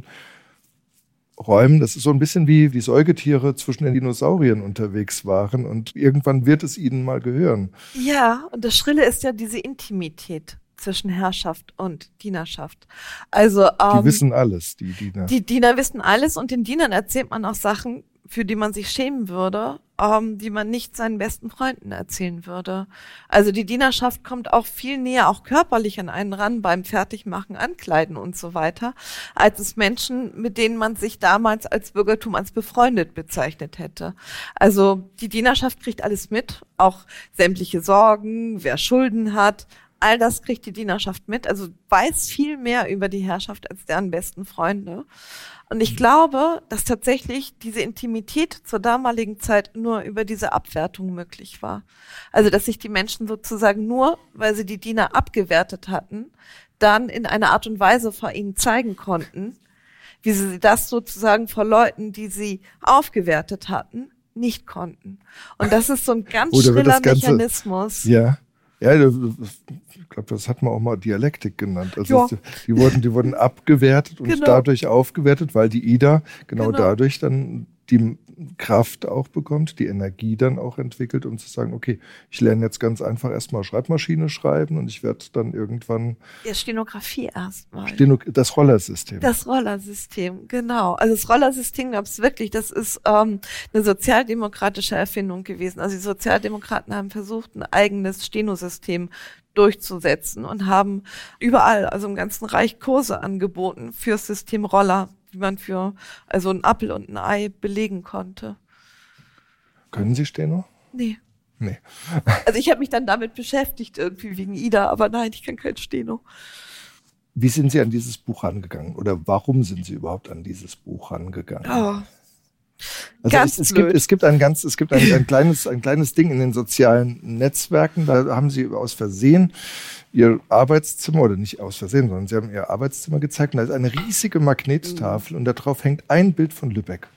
Räumen, das ist so ein bisschen wie die Säugetiere zwischen den Dinosauriern unterwegs waren, und irgendwann wird es ihnen mal gehören. Ja, und das Schrille ist ja diese Intimität zwischen Herrschaft und Dienerschaft. Also die wissen alles, die Diener. Die Diener wissen alles, und den Dienern erzählt man auch Sachen, für die man sich schämen würde, die man nicht seinen besten Freunden erzählen würde. Also die Dienerschaft kommt auch viel näher, auch körperlich an einen ran, beim Fertigmachen, Ankleiden und so weiter, als es Menschen, mit denen man sich damals als Bürgertum als befreundet bezeichnet hätte. Also die Dienerschaft kriegt alles mit, auch sämtliche Sorgen, wer Schulden hat, all das kriegt die Dienerschaft mit, also weiß viel mehr über die Herrschaft als deren besten Freunde. Und ich glaube, dass tatsächlich diese Intimität zur damaligen Zeit nur über diese Abwertung möglich war. Also, dass sich die Menschen sozusagen nur, weil sie die Diener abgewertet hatten, dann in einer Art und Weise vor ihnen zeigen konnten, wie sie das sozusagen vor Leuten, die sie aufgewertet hatten, nicht konnten. Und das ist so ein ganz schriller Mechanismus. Ja. Ja, ich glaube, das hat man auch mal Dialektik genannt. Also die wurden abgewertet und dadurch aufgewertet, weil die Ida genau dadurch dann die Kraft auch bekommt, die Energie dann auch entwickelt, um zu sagen, okay, ich lerne jetzt ganz einfach erstmal Schreibmaschine schreiben und ich werde dann irgendwann... Ja, Stenografie erstmal. Das Rollersystem. Das Rollersystem, genau. Also das Rollersystem gab es wirklich, das ist eine sozialdemokratische Erfindung gewesen. Also die Sozialdemokraten haben versucht, ein eigenes Stenosystem durchzusetzen und haben überall, also im ganzen Reich, Kurse angeboten fürs System Roller, wie man für also ein Apfel und ein Ei belegen konnte. Können Sie Steno? Nee. Nee. Also ich habe mich dann damit beschäftigt irgendwie wegen Ida, aber nein, ich kann kein Steno. Wie sind Sie an dieses Buch rangegangen oder warum sind Sie überhaupt an dieses Buch rangegangen? Oh. Also es gibt ein kleines Ding in den sozialen Netzwerken, da haben Sie aus Versehen Ihr Arbeitszimmer, oder nicht aus Versehen, sondern Sie haben Ihr Arbeitszimmer gezeigt und da ist eine riesige Magnettafel und darauf hängt ein Bild von Lübeck.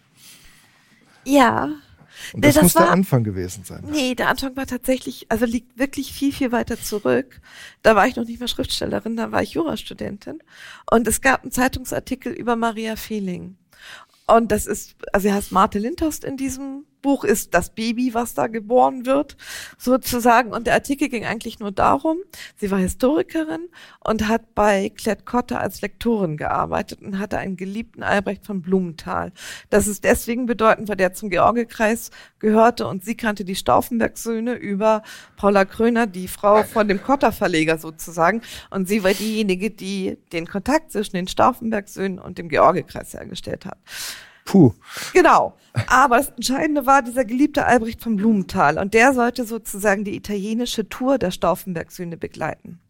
Ja. Und das muss der Anfang gewesen sein. Nee, der Anfang war tatsächlich, also liegt wirklich viel, viel weiter zurück. Da war ich noch nicht mehr Schriftstellerin, da war ich Jurastudentin. Und es gab einen Zeitungsartikel über Maria Fehling. Und das ist, also sie heißt Marthe Lindhorst in diesem Buch, ist das Baby, was da geboren wird, sozusagen. Und der Artikel ging eigentlich nur darum, sie war Historikerin und hat bei Klett-Cotta als Lektorin gearbeitet und hatte einen geliebten Albrecht von Blumenthal. Das ist deswegen bedeutend, weil der zum George-Kreis gehörte und sie kannte die Stauffenberg-Söhne über Paula Kröner, die Frau von dem Cotta-Verleger sozusagen. Und sie war diejenige, die den Kontakt zwischen den Stauffenberg-Söhnen und dem George-Kreis hergestellt hat. Puh. Genau. Aber das Entscheidende war dieser geliebte Albrecht von Blumenthal. Und der sollte sozusagen die italienische Tour der Stauffenberg-Söhne begleiten.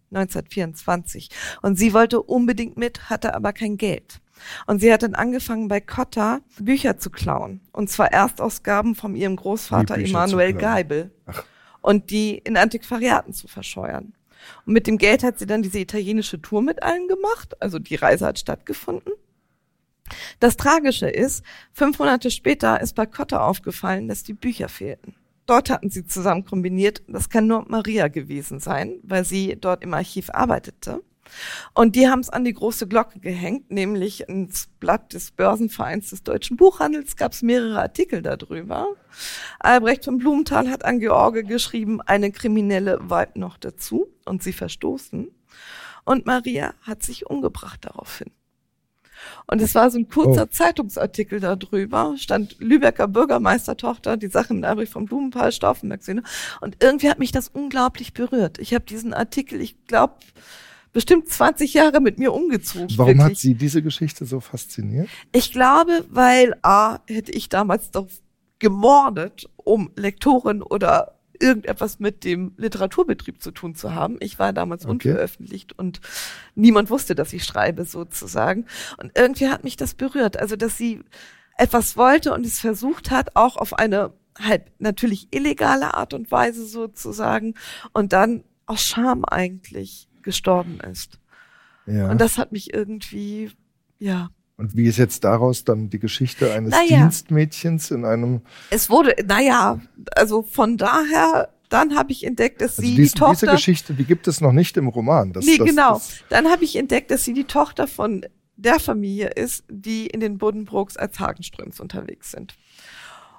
1924. Und sie wollte unbedingt mit, hatte aber kein Geld. Und sie hat dann angefangen, bei Cotta Bücher zu klauen. Und zwar Erstausgaben von ihrem Großvater Emanuel Geibel. Und die in Antiquariaten zu verscheuern. Und mit dem Geld hat sie dann diese italienische Tour mit allen gemacht. Also die Reise hat stattgefunden. Das Tragische ist, 5 Monate später ist bei Cotta aufgefallen, dass die Bücher fehlten. Dort hatten sie zusammen kombiniert, das kann nur Maria gewesen sein, weil sie dort im Archiv arbeitete. Und die haben es an die große Glocke gehängt, nämlich ins Blatt des Börsenvereins des Deutschen Buchhandels gab es mehrere Artikel darüber. Albrecht von Blumenthal hat an George geschrieben, eine Kriminelle Weib noch dazu und sie verstoßen. Und Maria hat sich umgebracht daraufhin. Und es war so ein kurzer Zeitungsartikel darüber, stand Lübecker Bürgermeistertochter, die Sache mit Albrecht von Blumenthal, Stauffenberg-Söhne. Und irgendwie hat mich das unglaublich berührt. Ich habe diesen Artikel, ich glaube, bestimmt 20 Jahre mit mir umgezogen. Warum hat Sie diese Geschichte so fasziniert? Ich glaube, weil hätte ich damals doch gemordet, um Lektorin oder irgendetwas mit dem Literaturbetrieb zu tun zu haben. Ich war damals unveröffentlicht und niemand wusste, dass ich schreibe sozusagen. Und irgendwie hat mich das berührt. Also, dass sie etwas wollte und es versucht hat, auch auf eine halt natürlich illegale Art und Weise sozusagen und dann aus Scham eigentlich gestorben ist. Ja. Und das hat mich irgendwie, ja. Und wie ist jetzt daraus dann die Geschichte eines Dienstmädchens in einem... Es wurde, also von daher, dann habe ich entdeckt, dass sie die Tochter... Diese Geschichte, die gibt es noch nicht im Roman. Dann habe ich entdeckt, dass sie die Tochter von der Familie ist, die in den Buddenbrooks als Hagenströms unterwegs sind.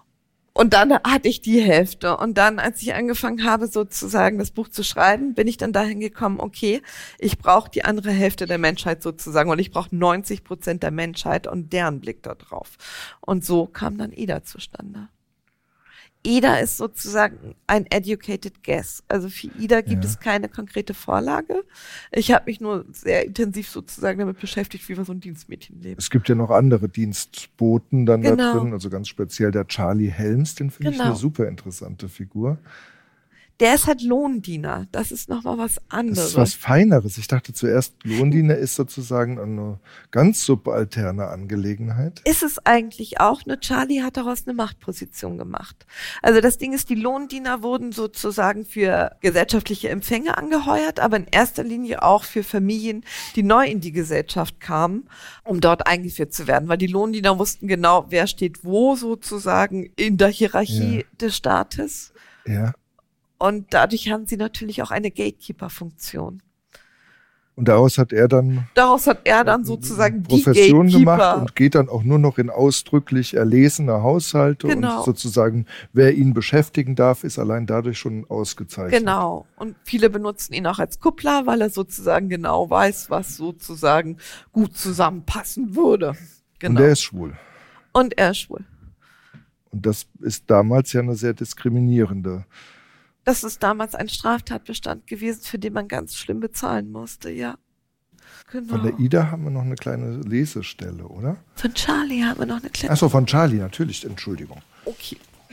Und dann hatte ich die Hälfte. Und dann, als ich angefangen habe, sozusagen das Buch zu schreiben, bin ich dann dahin gekommen, okay, ich brauche die andere Hälfte der Menschheit sozusagen und ich brauche 90% der Menschheit und deren Blick da drauf. Und so kam dann Ida zustande. Ida ist sozusagen ein educated guess. Also für Ida gibt es keine konkrete Vorlage. Ich habe mich nur sehr intensiv sozusagen damit beschäftigt, wie wir so ein Dienstmädchen leben. Es gibt ja noch andere Dienstboten dann da drin, also ganz speziell der Charlie Helms, den finde ich eine super interessante Figur. Der ist halt Lohndiener. Das ist nochmal was anderes. Das ist was Feineres. Ich dachte zuerst, Lohndiener ist sozusagen eine ganz subalterne Angelegenheit. Ist es eigentlich auch, ne? Charlie hat daraus eine Machtposition gemacht. Also das Ding ist, die Lohndiener wurden sozusagen für gesellschaftliche Empfänge angeheuert, aber in erster Linie auch für Familien, die neu in die Gesellschaft kamen, um dort eingeführt zu werden. Weil die Lohndiener wussten genau, wer steht wo sozusagen in der Hierarchie des Staates. Ja. Und dadurch haben sie natürlich auch eine Gatekeeper-Funktion. Und daraus hat er dann sozusagen Profession die Gatekeeper gemacht und geht dann auch nur noch in ausdrücklich erlesene Haushalte. Genau. Und sozusagen, wer ihn beschäftigen darf, ist allein dadurch schon ausgezeichnet. Genau. Und viele benutzen ihn auch als Kuppler, weil er sozusagen genau weiß, was sozusagen gut zusammenpassen würde. Genau. Und er ist schwul. Und das ist damals ja eine sehr diskriminierende. Das ist damals ein Straftatbestand gewesen, für den man ganz schlimm bezahlen musste, ja. Genau. Von der Ida haben wir noch eine kleine Lesestelle, oder? Von Charlie haben wir noch eine kleine. Achso, von Charlie, natürlich, Entschuldigung. Okay.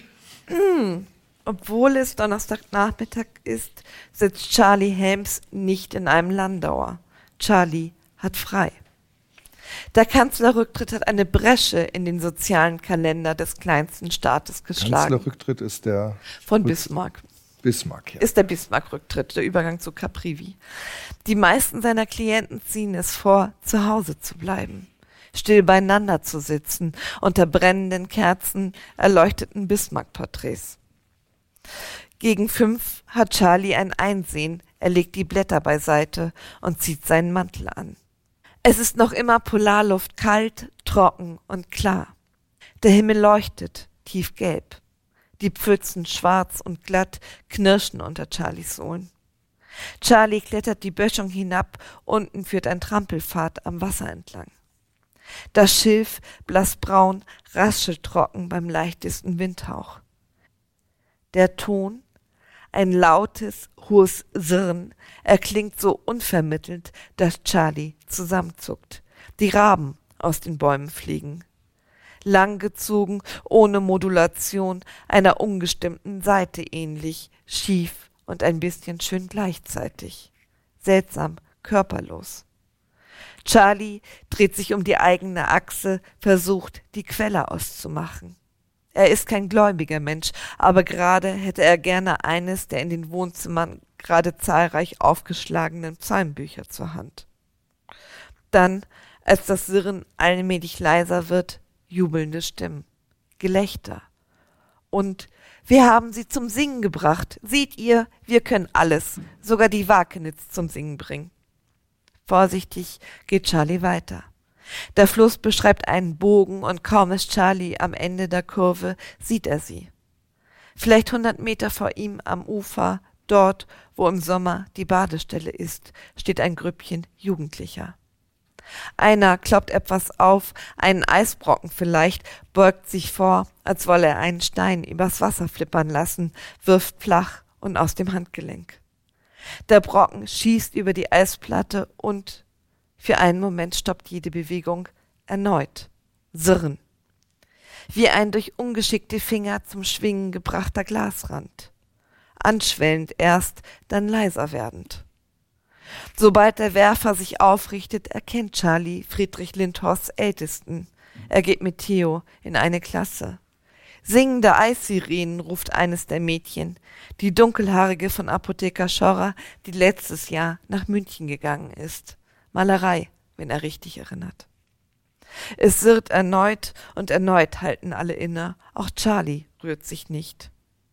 Obwohl es Donnerstagnachmittag ist, sitzt Charlie Helms nicht in einem Landauer. Charlie hat frei. Der Kanzlerrücktritt hat eine Bresche in den sozialen Kalender des kleinsten Staates geschlagen. Kanzlerrücktritt ist der von Bismarck. Ja. Ist der Bismarck-Rücktritt, der Übergang zu Caprivi. Die meisten seiner Klienten ziehen es vor, zu Hause zu bleiben, still beieinander zu sitzen, unter brennenden Kerzen, erleuchteten Bismarck-Porträts. Gegen 5 hat Charlie ein Einsehen, er legt die Blätter beiseite und zieht seinen Mantel an. Es ist noch immer Polarluft, kalt, trocken und klar. Der Himmel leuchtet, tiefgelb. Die Pfützen, schwarz und glatt, knirschen unter Charlies Sohlen. Charlie klettert die Böschung hinab, unten führt ein Trampelpfad am Wasser entlang. Das Schilf, blassbraun, raschelt trocken beim leichtesten Windhauch. Der Ton, ein lautes, hohes Sirren, erklingt so unvermittelt, dass Charlie zusammenzuckt. Die Raben aus den Bäumen fliegen. Langgezogen, ohne Modulation, einer ungestimmten Saite ähnlich, schief und ein bisschen schön gleichzeitig. Seltsam, körperlos. Charlie dreht sich um die eigene Achse, versucht, die Quelle auszumachen. Er ist kein gläubiger Mensch, aber gerade hätte er gerne eines der in den Wohnzimmern gerade zahlreich aufgeschlagenen Psalmbücher zur Hand. Dann, als das Sirren allmählich leiser wird, jubelnde Stimmen, Gelächter. Und wir haben sie zum Singen gebracht. Seht ihr, wir können alles, sogar die Wakenitz zum Singen bringen. Vorsichtig geht Charlie weiter. Der Fluss beschreibt einen Bogen und kaum ist Charlie am Ende der Kurve, sieht er sie. Vielleicht 100 Meter vor ihm am Ufer, dort, wo im Sommer die Badestelle ist, steht ein Grüppchen Jugendlicher. Einer kloppt etwas auf, einen Eisbrocken vielleicht, beugt sich vor, als wolle er einen Stein übers Wasser flippern lassen, wirft flach und aus dem Handgelenk. Der Brocken schießt über die Eisplatte und für einen Moment stoppt jede Bewegung erneut. Sirren. Wie ein durch ungeschickte Finger zum Schwingen gebrachter Glasrand. Anschwellend erst, dann leiser werdend. Sobald der Werfer sich aufrichtet, erkennt Charlie Friedrich Lindhorsts Ältesten. Er geht mit Theo in eine Klasse. Singende Eissirenen, ruft eines der Mädchen, die Dunkelhaarige von Apotheker Schorrer, die letztes Jahr nach München gegangen ist. Malerei, wenn er richtig erinnert. Es sirrt erneut und erneut halten alle inne, auch Charlie rührt sich nicht.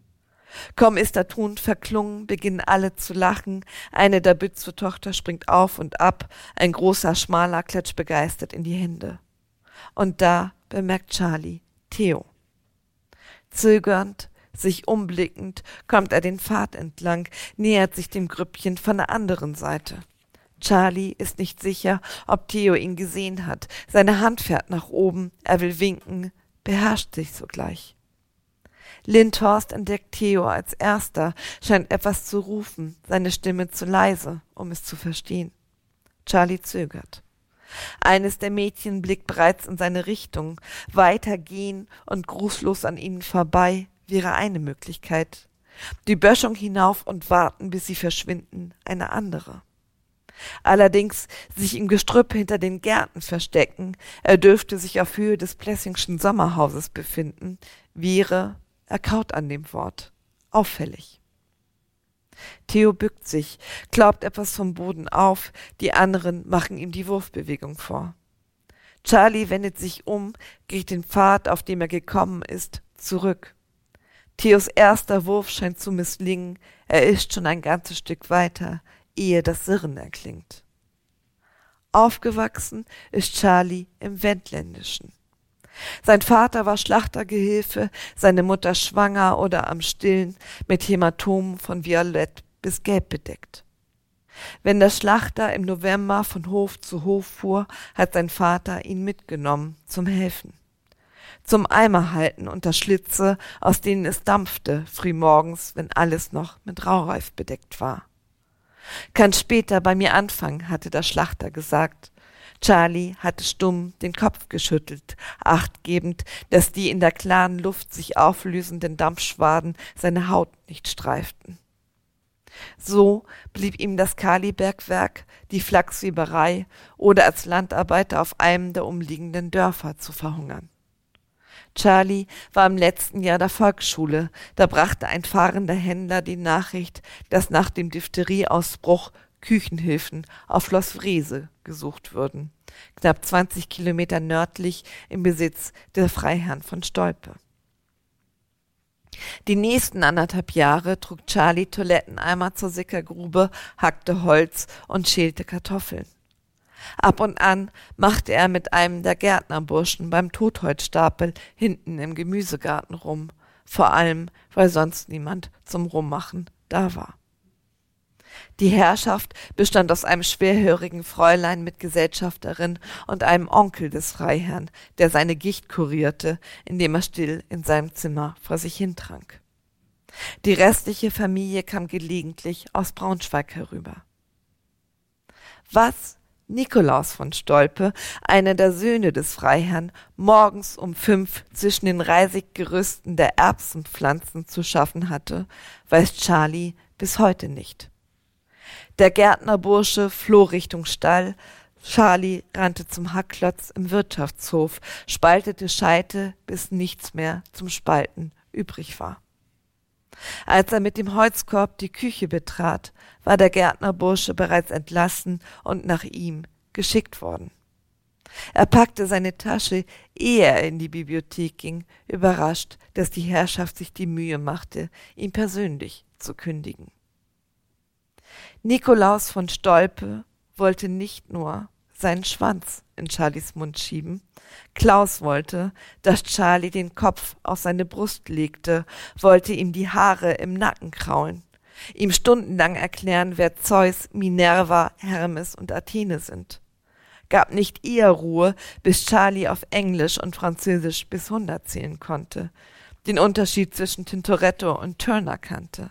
Kaum ist der Ton verklungen, beginnen alle zu lachen, eine der Bützow-Tochter springt auf und ab, ein großer Schmaler klatscht begeistert in die Hände. Und da bemerkt Charlie Theo. Zögernd, sich umblickend, kommt er den Pfad entlang, nähert sich dem Grüppchen von der anderen Seite. Charlie ist nicht sicher, ob Theo ihn gesehen hat. Seine Hand fährt nach oben, er will winken, beherrscht sich sogleich. Lindhorst entdeckt Theo als erster, scheint etwas zu rufen, seine Stimme zu leise, um es zu verstehen. Charlie zögert. Eines der Mädchen blickt bereits in seine Richtung. Weitergehen und grußlos an ihnen vorbei wäre eine Möglichkeit. Die Böschung hinauf und warten, bis sie verschwinden, eine andere. Allerdings sich im Gestrüpp hinter den Gärten verstecken, er dürfte sich auf Höhe des Plessingschen Sommerhauses befinden, wäre, er kaut an dem Wort, auffällig. Theo bückt sich, klaubt etwas vom Boden auf, die anderen machen ihm die Wurfbewegung vor. Charlie wendet sich um, geht den Pfad, auf dem er gekommen ist, zurück. Theos erster Wurf scheint zu misslingen, er ist schon ein ganzes Stück weiter, ehe das Sirren erklingt. Aufgewachsen ist Charlie im Wendländischen. Sein Vater war Schlachtergehilfe, seine Mutter schwanger oder am Stillen, mit Hämatomen von violett bis gelb bedeckt. Wenn der Schlachter im November von Hof zu Hof fuhr, hat sein Vater ihn mitgenommen zum Helfen. Zum Eimerhalten unter Schlitze, aus denen es dampfte, frühmorgens, wenn alles noch mit Raureif bedeckt war. »Kann später bei mir anfangen«, hatte der Schlachter gesagt. Charlie hatte stumm den Kopf geschüttelt, achtgebend, dass die in der klaren Luft sich auflösenden Dampfschwaden seine Haut nicht streiften. So blieb ihm das Kalibergwerk, die Flachsweberei oder als Landarbeiter auf einem der umliegenden Dörfer zu verhungern. Charlie war im letzten Jahr der Volksschule, da brachte ein fahrender Händler die Nachricht, dass nach dem Diphterieausbruch Küchenhilfen auf Schloss Wrese gesucht würden, knapp 20 Kilometer nördlich im Besitz der Freiherren von Stolpe. Die nächsten 1,5 Jahre trug Charlie Toiletteneimer zur Sickergrube, hackte Holz und schälte Kartoffeln. Ab und an machte er mit einem der Gärtnerburschen beim Totholzstapel hinten im Gemüsegarten rum, vor allem, weil sonst niemand zum Rummachen da war. Die Herrschaft bestand aus einem schwerhörigen Fräulein mit Gesellschafterin und einem Onkel des Freiherrn, der seine Gicht kurierte, indem er still in seinem Zimmer vor sich hintrank. Die restliche Familie kam gelegentlich aus Braunschweig herüber. Was Nikolaus von Stolpe, einer der Söhne des Freiherrn, morgens um 5 zwischen den Reisiggerüsten der Erbsenpflanzen zu schaffen hatte, weiß Charlie bis heute nicht. Der Gärtnerbursche floh Richtung Stall, Charlie rannte zum Hackklotz im Wirtschaftshof, spaltete Scheite, bis nichts mehr zum Spalten übrig war. Als er mit dem Holzkorb die Küche betrat, war der Gärtnerbursche bereits entlassen und nach ihm geschickt worden. Er packte seine Tasche, ehe er in die Bibliothek ging, überrascht, dass die Herrschaft sich die Mühe machte, ihn persönlich zu kündigen. Nikolaus von Stolpe wollte nicht nur seinen Schwanz in Charlies Mund schieben. Klaus wollte, dass Charlie den Kopf auf seine Brust legte, wollte ihm die Haare im Nacken kraulen, ihm stundenlang erklären, wer Zeus, Minerva, Hermes und Athene sind. Gab nicht eher Ruhe, bis Charlie auf Englisch und Französisch bis 100 zählen konnte, den Unterschied zwischen Tintoretto und Turner kannte.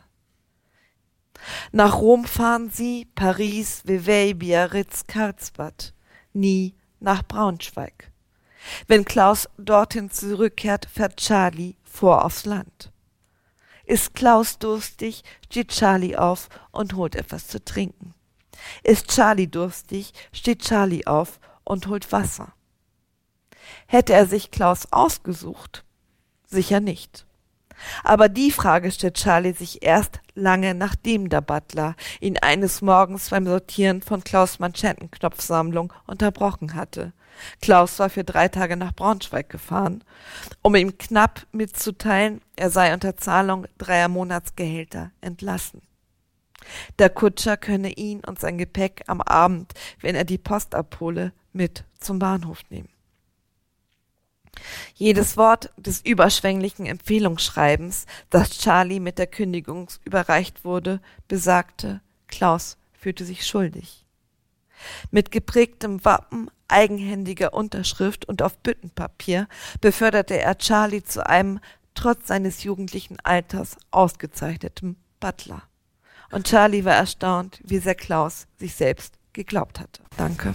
Nach Rom fahren sie, Paris, Vevey, Biarritz, Karlsbad, nie nach Braunschweig. Wenn Klaus dorthin zurückkehrt, fährt Charlie vor aufs Land. Ist Klaus durstig, steht Charlie auf und holt etwas zu trinken. Ist Charlie durstig, steht Charlie auf und holt Wasser. Hätte er sich Klaus ausgesucht? Sicher nicht. Aber die Frage stellt Charlie sich erst lange, nachdem der Butler ihn eines Morgens beim Sortieren von Klaus' Manschettenknopfsammlung unterbrochen hatte. Klaus war für 3 Tage nach Braunschweig gefahren, um ihm knapp mitzuteilen, er sei unter Zahlung 3 Monatsgehälter entlassen. Der Kutscher könne ihn und sein Gepäck am Abend, wenn er die Post abhole, mit zum Bahnhof nehmen. Jedes Wort des überschwänglichen Empfehlungsschreibens, das Charlie mit der Kündigung überreicht wurde, besagte, Klaus fühlte sich schuldig. Mit geprägtem Wappen, eigenhändiger Unterschrift und auf Büttenpapier beförderte er Charlie zu einem, trotz seines jugendlichen Alters, ausgezeichneten Butler. Und Charlie war erstaunt, wie sehr Klaus sich selbst geglaubt hatte. Danke.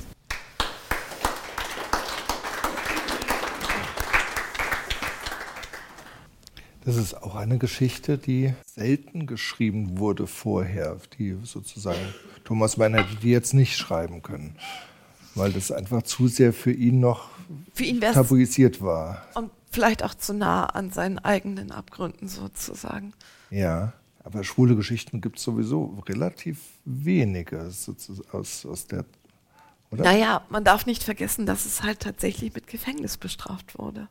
Das ist auch eine Geschichte, die selten geschrieben wurde vorher, die sozusagen Thomas Mann hätte die jetzt nicht schreiben können, weil das einfach zu sehr für ihn noch tabuisiert war. Und vielleicht auch zu nah an seinen eigenen Abgründen sozusagen. Ja, aber schwule Geschichten gibt es sowieso relativ wenige aus der, oder? Naja, man darf nicht vergessen, dass es halt tatsächlich mit Gefängnis bestraft wurde.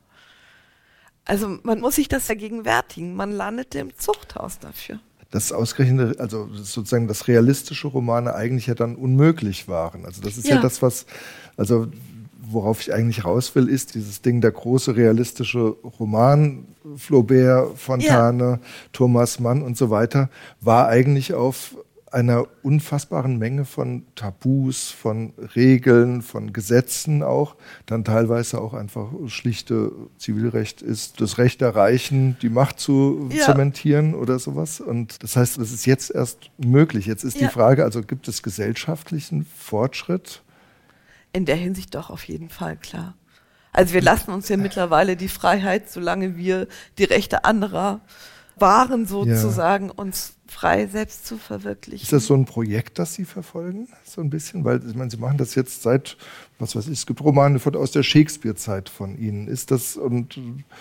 Also man muss sich das vergegenwärtigen. Man landete im Zuchthaus dafür. Das ausgerechnet, also sozusagen das realistische Romane eigentlich ja dann unmöglich waren. Also das ist ja das, also worauf ich eigentlich raus will, ist dieses Ding, der große realistische Roman, Flaubert, Fontane, Thomas Mann und so weiter, war eigentlich auf einer unfassbaren Menge von Tabus, von Regeln, von Gesetzen auch, dann teilweise auch einfach schlichte Zivilrecht ist, das Recht der Reichen, die Macht zu zementieren oder sowas. Und das heißt, das ist jetzt erst möglich. Jetzt ist die Frage, also gibt es gesellschaftlichen Fortschritt? In der Hinsicht doch auf jeden Fall, klar. Also wir lassen uns ja mittlerweile die Freiheit, solange wir die Rechte anderer wahren, sozusagen, uns frei selbst zu verwirklichen. Ist das so ein Projekt, das Sie verfolgen? So ein bisschen? Weil, ich meine, Sie machen das jetzt seit, was weiß ich, es gibt Romane aus der Shakespeare-Zeit von Ihnen. Ist das und...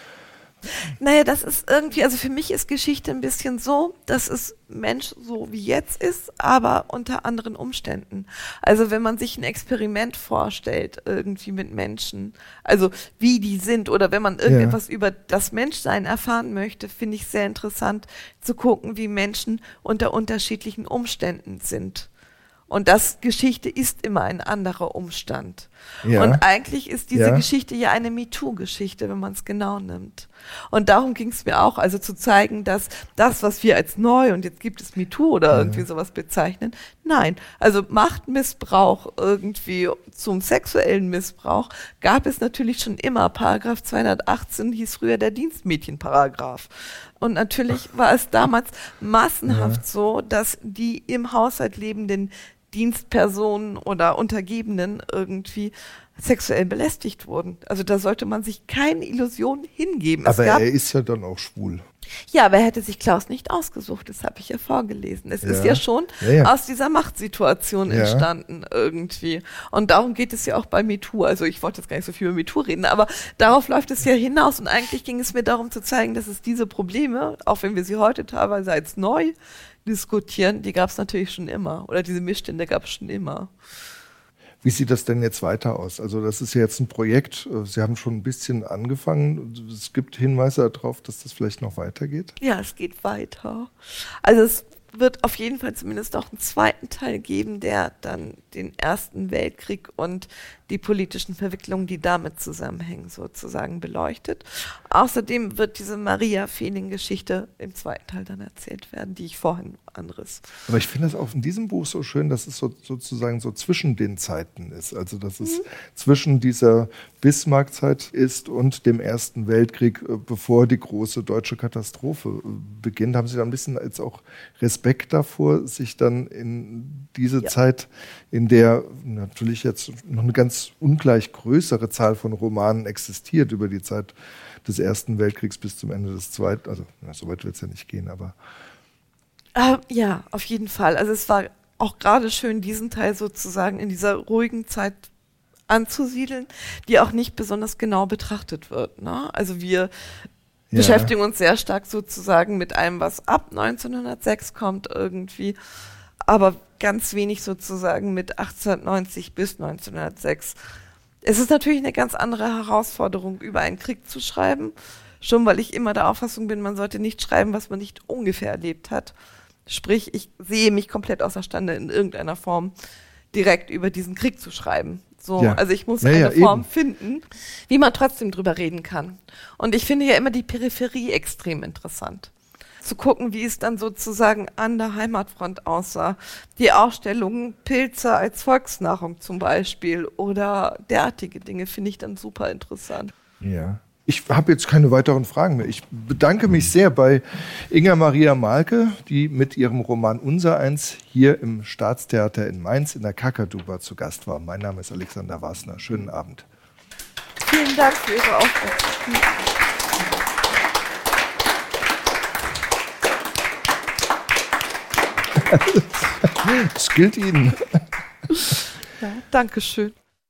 Naja, das ist irgendwie, also für mich ist Geschichte ein bisschen so, dass es Mensch so wie jetzt ist, aber unter anderen Umständen. Also wenn man sich ein Experiment vorstellt, irgendwie mit Menschen, also wie die sind oder wenn man irgendetwas über das Menschsein erfahren möchte, finde ich sehr interessant zu gucken, wie Menschen unter unterschiedlichen Umständen sind. Und das Geschichte ist immer ein anderer Umstand. Ja. Und eigentlich ist diese Geschichte ja eine MeToo-Geschichte, wenn man es genau nimmt. Und darum ging es mir auch, also zu zeigen, dass das, was wir als neu und jetzt gibt es MeToo oder irgendwie sowas bezeichnen, nein, also Machtmissbrauch irgendwie zum sexuellen Missbrauch gab es natürlich schon immer. Paragraph 218 hieß früher der Dienstmädchenparagraph. Und natürlich war es damals massenhaft so, dass die im Haushalt lebenden Dienstpersonen oder Untergebenen irgendwie sexuell belästigt wurden. Also da sollte man sich keine Illusion hingeben. Aber er ist ja dann auch schwul. Ja, aber er hätte sich Klaus nicht ausgesucht, das habe ich ja vorgelesen. Es ist ja schon aus dieser Machtsituation entstanden irgendwie. Und darum geht es ja auch bei MeToo. Also ich wollte jetzt gar nicht so viel über MeToo reden, aber darauf läuft es ja hinaus. Und eigentlich ging es mir darum zu zeigen, dass es diese Probleme, auch wenn wir sie heute teilweise als neu diskutieren, die gab es natürlich schon immer. Oder diese Missstände gab es schon immer. Wie sieht das denn jetzt weiter aus? Also das ist ja jetzt ein Projekt, Sie haben schon ein bisschen angefangen. Es gibt Hinweise darauf, dass das vielleicht noch weitergeht? Ja, es geht weiter. Also es wird auf jeden Fall zumindest auch einen zweiten Teil geben, der dann den Ersten Weltkrieg und die politischen Verwicklungen, die damit zusammenhängen, sozusagen beleuchtet. Außerdem wird diese Maria-Fehling-Geschichte im zweiten Teil dann erzählt werden, die ich vorhin anriss. Aber ich finde es auch in diesem Buch so schön, dass es sozusagen so zwischen den Zeiten ist. Also dass es zwischen dieser Bismarck-Zeit ist und dem Ersten Weltkrieg, bevor die große deutsche Katastrophe beginnt. Haben Sie da ein bisschen jetzt auch Respekt davor, sich dann in diese Zeit, in der natürlich jetzt noch eine ganz ungleich größere Zahl von Romanen existiert über die Zeit des Ersten Weltkriegs bis zum Ende des Zweiten, also so weit wird es ja nicht gehen, aber... Ja, auf jeden Fall. Also es war auch gerade schön, diesen Teil sozusagen in dieser ruhigen Zeit anzusiedeln, die auch nicht besonders genau betrachtet wird. Ne? Also wir beschäftigen uns sehr stark sozusagen mit allem, was ab 1906 kommt irgendwie, aber ganz wenig sozusagen mit 1890 bis 1906. Es ist natürlich eine ganz andere Herausforderung, über einen Krieg zu schreiben, schon weil ich immer der Auffassung bin, man sollte nicht schreiben, was man nicht ungefähr erlebt hat. Sprich, ich sehe mich komplett außerstande, in irgendeiner Form direkt über diesen Krieg zu schreiben. So, Ja. also ich muss Ja, eine Form eben. finden, wie man trotzdem drüber reden kann. Und ich finde ja immer die Peripherie extrem interessant. Zu gucken, wie es dann sozusagen an der Heimatfront aussah. Die Ausstellungen Pilze als Volksnahrung zum Beispiel oder derartige Dinge finde ich dann super interessant. Ja. Ich habe jetzt keine weiteren Fragen mehr. Ich bedanke mich sehr bei Inga Maria Mahlke, die mit ihrem Roman Unsereins hier im Staatstheater in Mainz in der Kakaduba zu Gast war. Mein Name ist Alexander Wasner. Schönen Abend. Vielen Dank für Ihre Aufmerksamkeit. Es gilt Ihnen. Ja, Dankeschön.